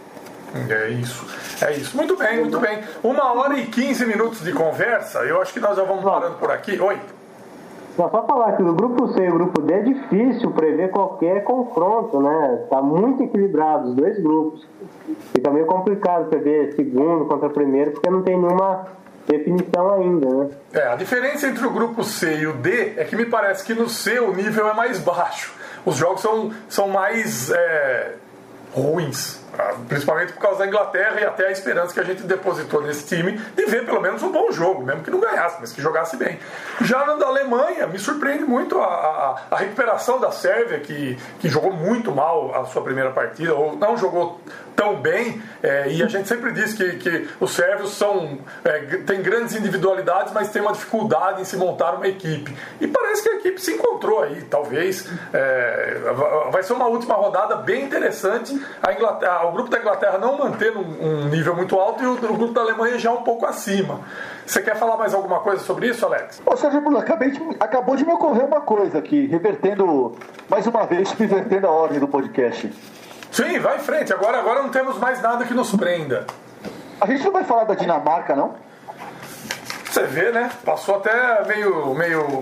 A: É isso, é isso. Muito bem, muito bem. Uma hora e quinze minutos de conversa, eu acho que nós já vamos parando por aqui. Oi?
I: Só só falar que no grupo C e o grupo D é difícil prever qualquer confronto, né? Tá muito equilibrado os dois grupos. Fica meio complicado prever segundo contra primeiro, porque não tem nenhuma definição ainda, né?
A: É, a diferença entre o grupo C e o D é que me parece que no C o nível é mais baixo. Os jogos são, são mais é, ruins. Principalmente por causa da Inglaterra e até a esperança que a gente depositou nesse time de ver pelo menos um bom jogo, mesmo que não ganhasse, mas que jogasse bem. Já na da Alemanha, me surpreende muito a, a, a recuperação da Sérvia, que, que jogou muito mal a sua primeira partida, ou não jogou tão bem, é, e a gente sempre diz que, que os sérvios são, é, têm grandes individualidades, mas têm uma dificuldade em se montar uma equipe. E parece que a equipe se encontrou aí, talvez. É, vai ser uma última rodada bem interessante. A Inglaterra, o grupo da Inglaterra não mantendo um nível muito alto e o, o grupo da Alemanha já um pouco acima. Você quer falar mais alguma coisa sobre isso, Alex?
J: Ô, Sérgio Bruno, acabei de, acabou de me ocorrer uma coisa aqui, revertendo, mais uma vez, subvertendo a ordem do podcast.
A: Sim, vai em frente. Agora, agora não temos mais nada que nos prenda.
J: A gente não vai falar da Dinamarca, não?
A: Você vê, né? Passou até meio, meio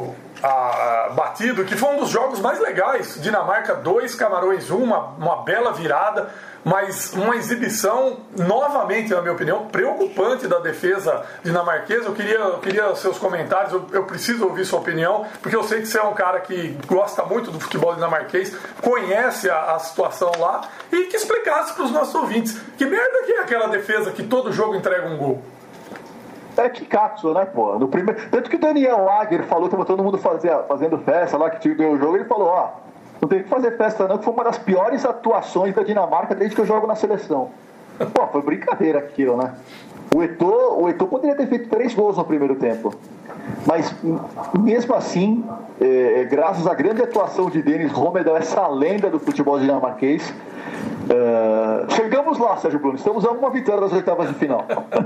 A: a, batido, que foi um dos jogos mais legais. Dinamarca dois, Camarões um, uma, uma bela virada, mas uma exibição, novamente, na minha opinião, preocupante da defesa dinamarquesa. Eu queria, eu queria seus comentários, eu, eu preciso ouvir sua opinião, porque eu sei que você é um cara que gosta muito do futebol dinamarquês, conhece a, a situação lá, e que explicasse para os nossos ouvintes que merda que é aquela defesa que todo jogo entrega um gol.
J: É que cápsula, né, pô? No primeiro... Tanto que o Daniel Agger falou que todo mundo fazia, fazendo festa lá, que tinha ganhado o jogo, ele falou, ó, não tem que fazer festa não, que foi uma das piores atuações da Dinamarca desde que eu jogo na seleção. Pô, foi brincadeira aquilo, né? O Eto'o, o Eto'o poderia ter feito três gols no primeiro tempo. Mas, mesmo assim, é, graças à grande atuação de Dennis Rommedahl, essa lenda do futebol dinamarquês, é, chegamos lá, Sérgio Bruno. Estamos a uma vitória das oitavas de final.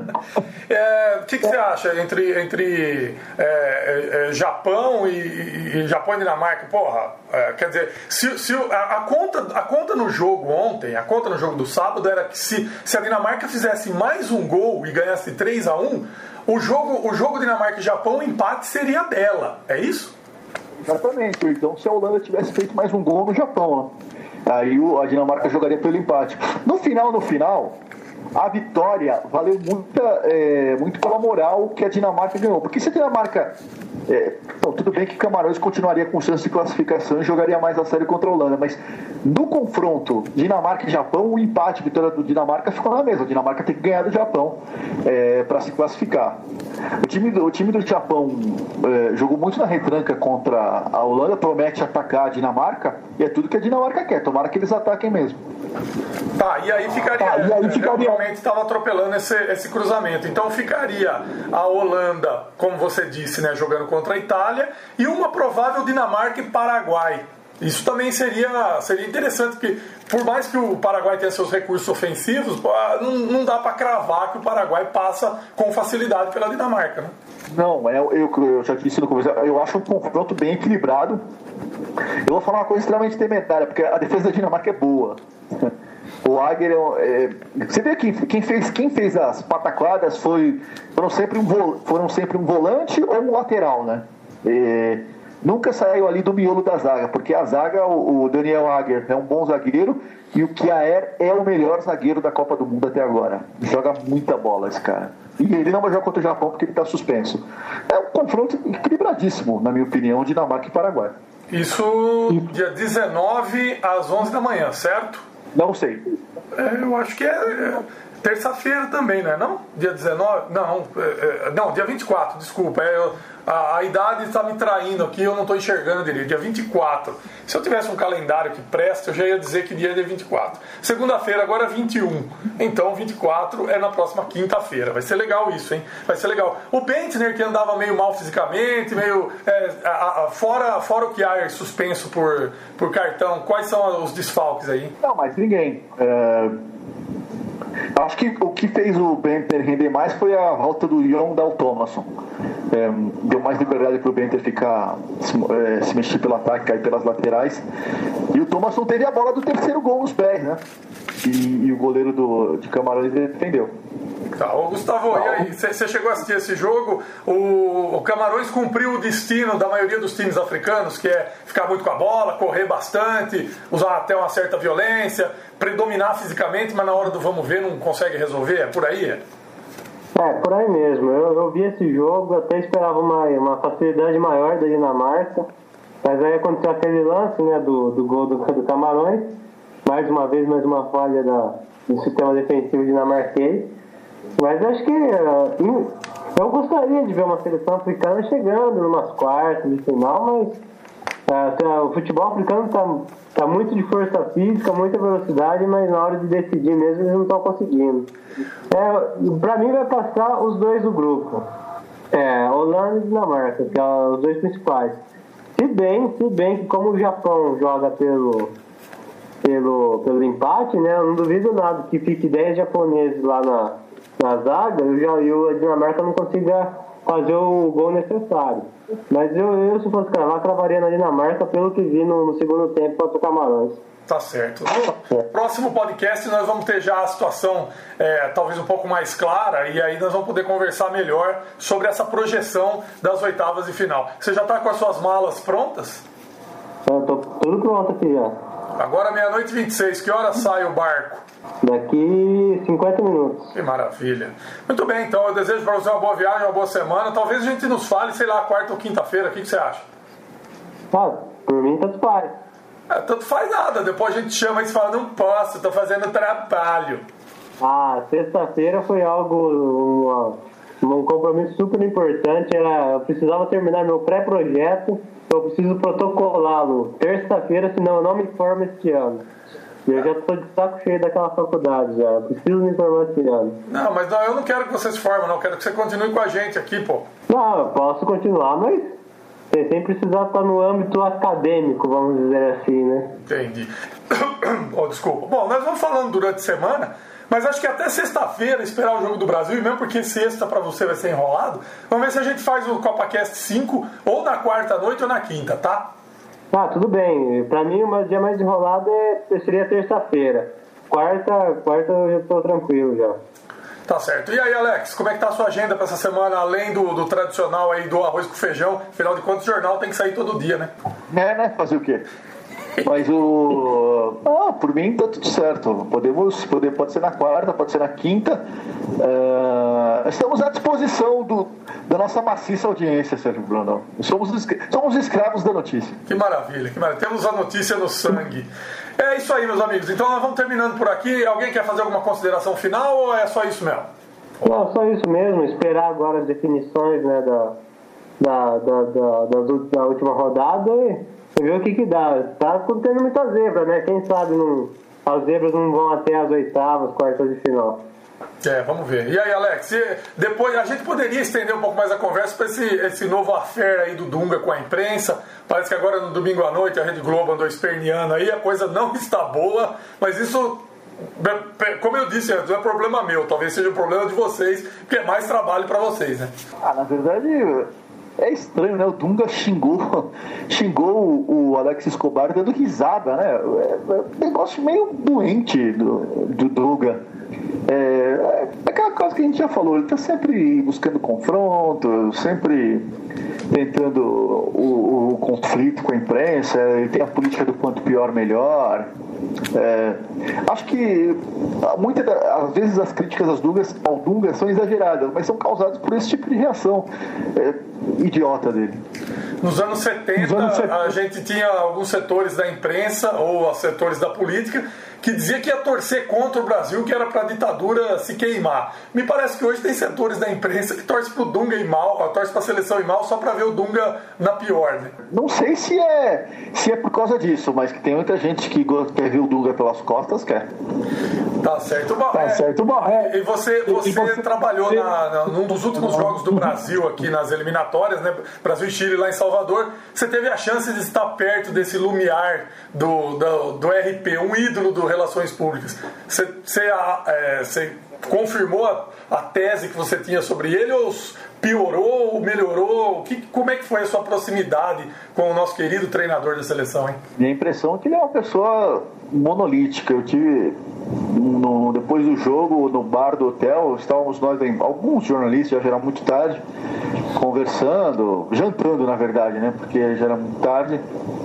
A: É, o que, que você acha entre, entre é, é, Japão e, e Japão e Dinamarca? Porra, é, quer dizer, se, se a, a, conta, a conta no jogo ontem, a conta no jogo do sábado era que se, se a Dinamarca fizesse mais um gol e ganhasse três a um, o jogo, o jogo Dinamarca e Japão, o empate seria dela. É isso?
J: Exatamente. Então, se a Holanda tivesse feito mais um gol no Japão, né? Aí a Dinamarca jogaria pelo empate. No final, no final, a vitória valeu muita, é, muito pela moral que a Dinamarca ganhou. Porque se a Dinamarca... É, bom, tudo bem que Camarões continuaria com chance de classificação e jogaria mais a série contra a Holanda, mas no confronto Dinamarca e Japão, o empate, a vitória do Dinamarca ficou na mesma. A Dinamarca tem que ganhar do Japão é, para se classificar. O time do, o time do Japão é, jogou muito na retranca contra a Holanda, promete atacar a Dinamarca, e é tudo que a Dinamarca quer, tomara que eles ataquem mesmo.
A: Tá, e aí ficaria,
J: tá, e aí ficaria...
A: eu realmente estava atropelando esse, esse cruzamento, então ficaria a Holanda, como você disse, né, jogando contra a Itália, e uma provável Dinamarca e Paraguai. Isso também seria, seria interessante, porque por mais que o Paraguai tenha seus recursos ofensivos, não, não dá para cravar que o Paraguai passa com facilidade pela Dinamarca, né?
J: Não, eu, eu, eu já disse no começo, eu acho um confronto bem equilibrado. Eu vou falar uma coisa extremamente temerária, porque a defesa da Dinamarca é boa. O Agger é, é, você vê que quem fez, quem fez as pataquadas foi, foram, sempre um, foram sempre um volante ou um lateral, né? É, nunca saiu ali do miolo da zaga, porque a zaga, o, o Daniel Agger é um bom zagueiro e o Kjaer é o melhor zagueiro da Copa do Mundo até agora. Joga muita bola esse cara. E ele não vai jogar contra o Japão porque ele está suspenso. É um confronto equilibradíssimo, na minha opinião, Dinamarca e Paraguai.
A: Isso dia dezenove às onze da manhã, certo?
J: Não sei.
A: É, eu acho que é, é terça-feira também, né? Não? Dia dezenove? Não, é, é, não, dia vinte e quatro, desculpa. É, eu, a, a idade está me traindo aqui, eu não estou enxergando direito. Dia vinte e quatro. Se eu tivesse um calendário que presta, eu já ia dizer que dia é dia vinte e quatro. Segunda-feira agora é vinte e um. Então vinte e quatro é na próxima quinta-feira. Vai ser legal isso, hein? Vai ser legal. O Bentner, que andava meio mal fisicamente, meio... É, a, a, fora, fora o Kjaer suspenso por, por cartão, quais são os desfalques aí?
J: Não, mas ninguém. É... Acho que o que fez o Bentner render mais foi a volta do Jon Dahl Tomasson. É, deu mais liberdade para o Bentner ficar se, é, se mexer pelo ataque, cair pelas laterais. E o Tomasson teve a bola do terceiro gol nos pés, né? E, e o goleiro do, de Camarões defendeu.
A: Tá, ô Gustavo, e aí, você chegou a assistir esse jogo? O, o Camarões cumpriu o destino da maioria dos times africanos, que é ficar muito com a bola, correr bastante, usar até uma certa violência, predominar fisicamente, mas na hora do vamos ver não consegue resolver, é por aí? É,
I: é por aí mesmo. Eu, eu vi esse jogo, até esperava uma, uma facilidade maior da Dinamarca, mas aí aconteceu aquele lance, né, do, do gol do, do Camarões, mais uma vez, mais uma falha da, do sistema defensivo dinamarquês. Mas acho que uh, eu gostaria de ver uma seleção africana chegando em umas quartas de final, mas uh, o futebol africano está tá muito de força física, muita velocidade, mas na hora de decidir mesmo eles não estão conseguindo. É, para mim vai passar os dois do grupo, é, Holanda e Dinamarca, que são os dois principais. Se bem, se bem que como o Japão joga pelo, pelo, pelo empate, né, eu não duvido nada que fique dez japoneses lá na na zaga, eu já, eu, a Dinamarca não consiga fazer o gol necessário. Mas eu, eu se fosse cravar, cravaria na Dinamarca pelo que vi no, no segundo tempo contra o Camarões.
A: Tá certo. No próximo podcast nós vamos ter já a situação é, talvez um pouco mais clara e aí nós vamos poder conversar melhor sobre essa projeção das oitavas de final. Você já está com as suas malas prontas?
I: Eu tô tudo pronto aqui já.
A: Agora meia-noite e vinte e seis, que hora sai o barco?
I: Daqui cinquenta minutos.
A: Que maravilha. Muito bem, então eu desejo para você uma boa viagem, uma boa semana. Talvez a gente nos fale, sei lá, quarta ou quinta-feira. O que, que você acha?
I: Ah, por mim tanto faz.
A: É, tanto faz nada. Depois a gente chama e fala, não posso, estou fazendo trabalho.
I: Ah, sexta-feira foi algo, uma, um compromisso super importante. Era, eu precisava terminar meu pré-projeto. Eu preciso protocolá-lo terça-feira, senão eu não me formo este ano. E eu já estou de saco cheio daquela faculdade já. Eu preciso me formar este ano.
A: Não, mas não, eu não quero que você se forme, não. Eu quero que você continue com a gente aqui, pô.
I: Não, eu posso continuar, mas sem precisar estar no âmbito acadêmico, vamos dizer assim, né?
A: Entendi. Oh, desculpa. Bom, nós vamos falando durante a semana, mas acho que até sexta-feira esperar o Jogo do Brasil, e mesmo porque sexta pra você vai ser enrolado, vamos ver se a gente faz o CopaCast cinco ou na quarta noite ou na quinta, tá?
I: Ah, tudo bem. Pra mim o dia mais enrolado é, seria terça-feira. Quarta, quarta eu já tô tranquilo já.
A: Tá certo. E aí, Alex, como é que tá a sua agenda pra essa semana, além do, do tradicional aí do arroz com feijão? Afinal de contas, o jornal tem que sair todo dia, né?
J: É, né? Fazer o quê? Mas o... Ah, por mim tá tudo certo. Podemos, pode, pode ser na quarta, pode ser na quinta. Uh, estamos à disposição do, da nossa maciça audiência, Sérgio Bruno. Somos, somos escravos da notícia.
A: Que maravilha, que maravilha. Temos a notícia no sangue. É isso aí, meus amigos. Então nós vamos terminando por aqui. Alguém quer fazer alguma consideração final ou é só isso mesmo?
I: Não, só isso mesmo. Esperar agora as definições, né, da, da, da, da, da, da última rodada e ver o que que dá. Tá tendo muita zebra, né? Quem sabe não, as zebras não vão até as oitavas, quartas de final.
A: É, vamos ver. E aí, Alex, e depois a gente poderia estender um pouco mais a conversa para esse, esse novo affair aí do Dunga com a imprensa. Parece que agora no domingo à noite a Rede Globo andou esperneando aí, a coisa não está boa, mas isso, como eu disse, não é problema meu, talvez seja um problema de vocês, porque é mais trabalho para vocês, né?
J: Ah, na verdade... É estranho, né? O Dunga xingou, xingou o Alex Escobar dando risada, né? É um negócio meio doente do, do Dunga. É, é aquela coisa que a gente já falou, ele tá sempre buscando confronto, sempre tentando o, o conflito com a imprensa, ele tem a política do quanto pior, melhor. É, acho que muitas às vezes as críticas às Dungas, ao Dunga são exageradas, mas são causadas por esse tipo de reação é, idiota dele.
A: Nos anos setenta, Nos anos setenta, a gente tinha alguns setores da imprensa ou setores da política que dizia que ia torcer contra o Brasil, que era para a ditadura se queimar. Me parece que hoje tem setores da imprensa que torcem para o Dunga ir mal, torcem para a seleção ir mal só para ver o Dunga na pior, né?
J: Não sei se é, se é por causa disso, mas que tem muita gente que quer ver o Dunga pelas costas, quer.
A: Tá certo. Bom,
J: tá
A: é,
J: certo. Bom, é,
A: e você, você,
J: e você
A: trabalhou na, na, num dos últimos jogos do Brasil aqui nas eliminatórias, né? Brasil e Chile lá em Salvador. Você teve a chance de estar perto desse lumiar do, do, do R P, um ídolo do Relações Públicas. Você, você, é, você confirmou a, a tese que você tinha sobre ele ou piorou ou melhorou? Que, como é que foi a sua proximidade com o nosso querido treinador da seleção, hein?
J: Minha impressão é que ele é uma pessoa monolítica. Eu tive, no, depois do jogo, no bar do hotel, estávamos nós, alguns jornalistas, já era muito tarde, conversando, jantando na verdade, né? Porque já era muito tarde.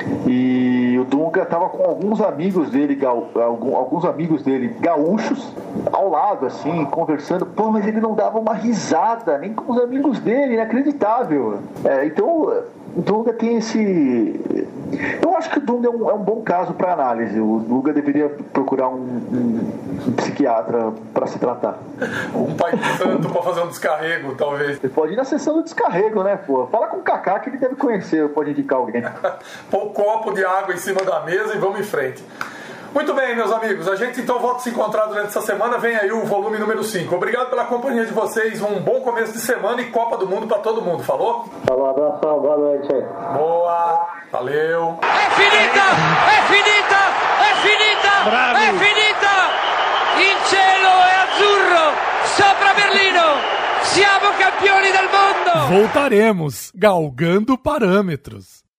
J: E o Dunga estava com alguns amigos dele, alguns amigos dele gaúchos, ao lado, assim, conversando. Pô, mas ele não dava uma risada, nem com os amigos dele, inacreditável. É, então, o Dunga tem esse... Eu acho que o Dunga é um, é um bom caso para análise. O Dunga deveria procurar um, um, um psiquiatra para se tratar.
A: Um pai de santo para fazer um descarrego, talvez.
J: Ele pode ir na sessão do descarrego, né, pô? Fala com o Kaká que ele deve conhecer, pode indicar alguém.
A: Põe um copo de água em cima da mesa e vamos em frente. Muito bem, meus amigos, a gente então volta a se encontrar durante essa semana. Vem aí o volume número cinco. Obrigado pela companhia de vocês, um bom começo de semana e Copa do Mundo para todo mundo, falou?
I: Falou, abração, boa noite aí.
A: Boa, valeu.
B: É finita, é finita, é finita,
A: Bravo.
B: É finita. Il cielo è azzurro, sopra Berlino, siamo campioni del mondo.
A: voltaremos galgando parâmetros.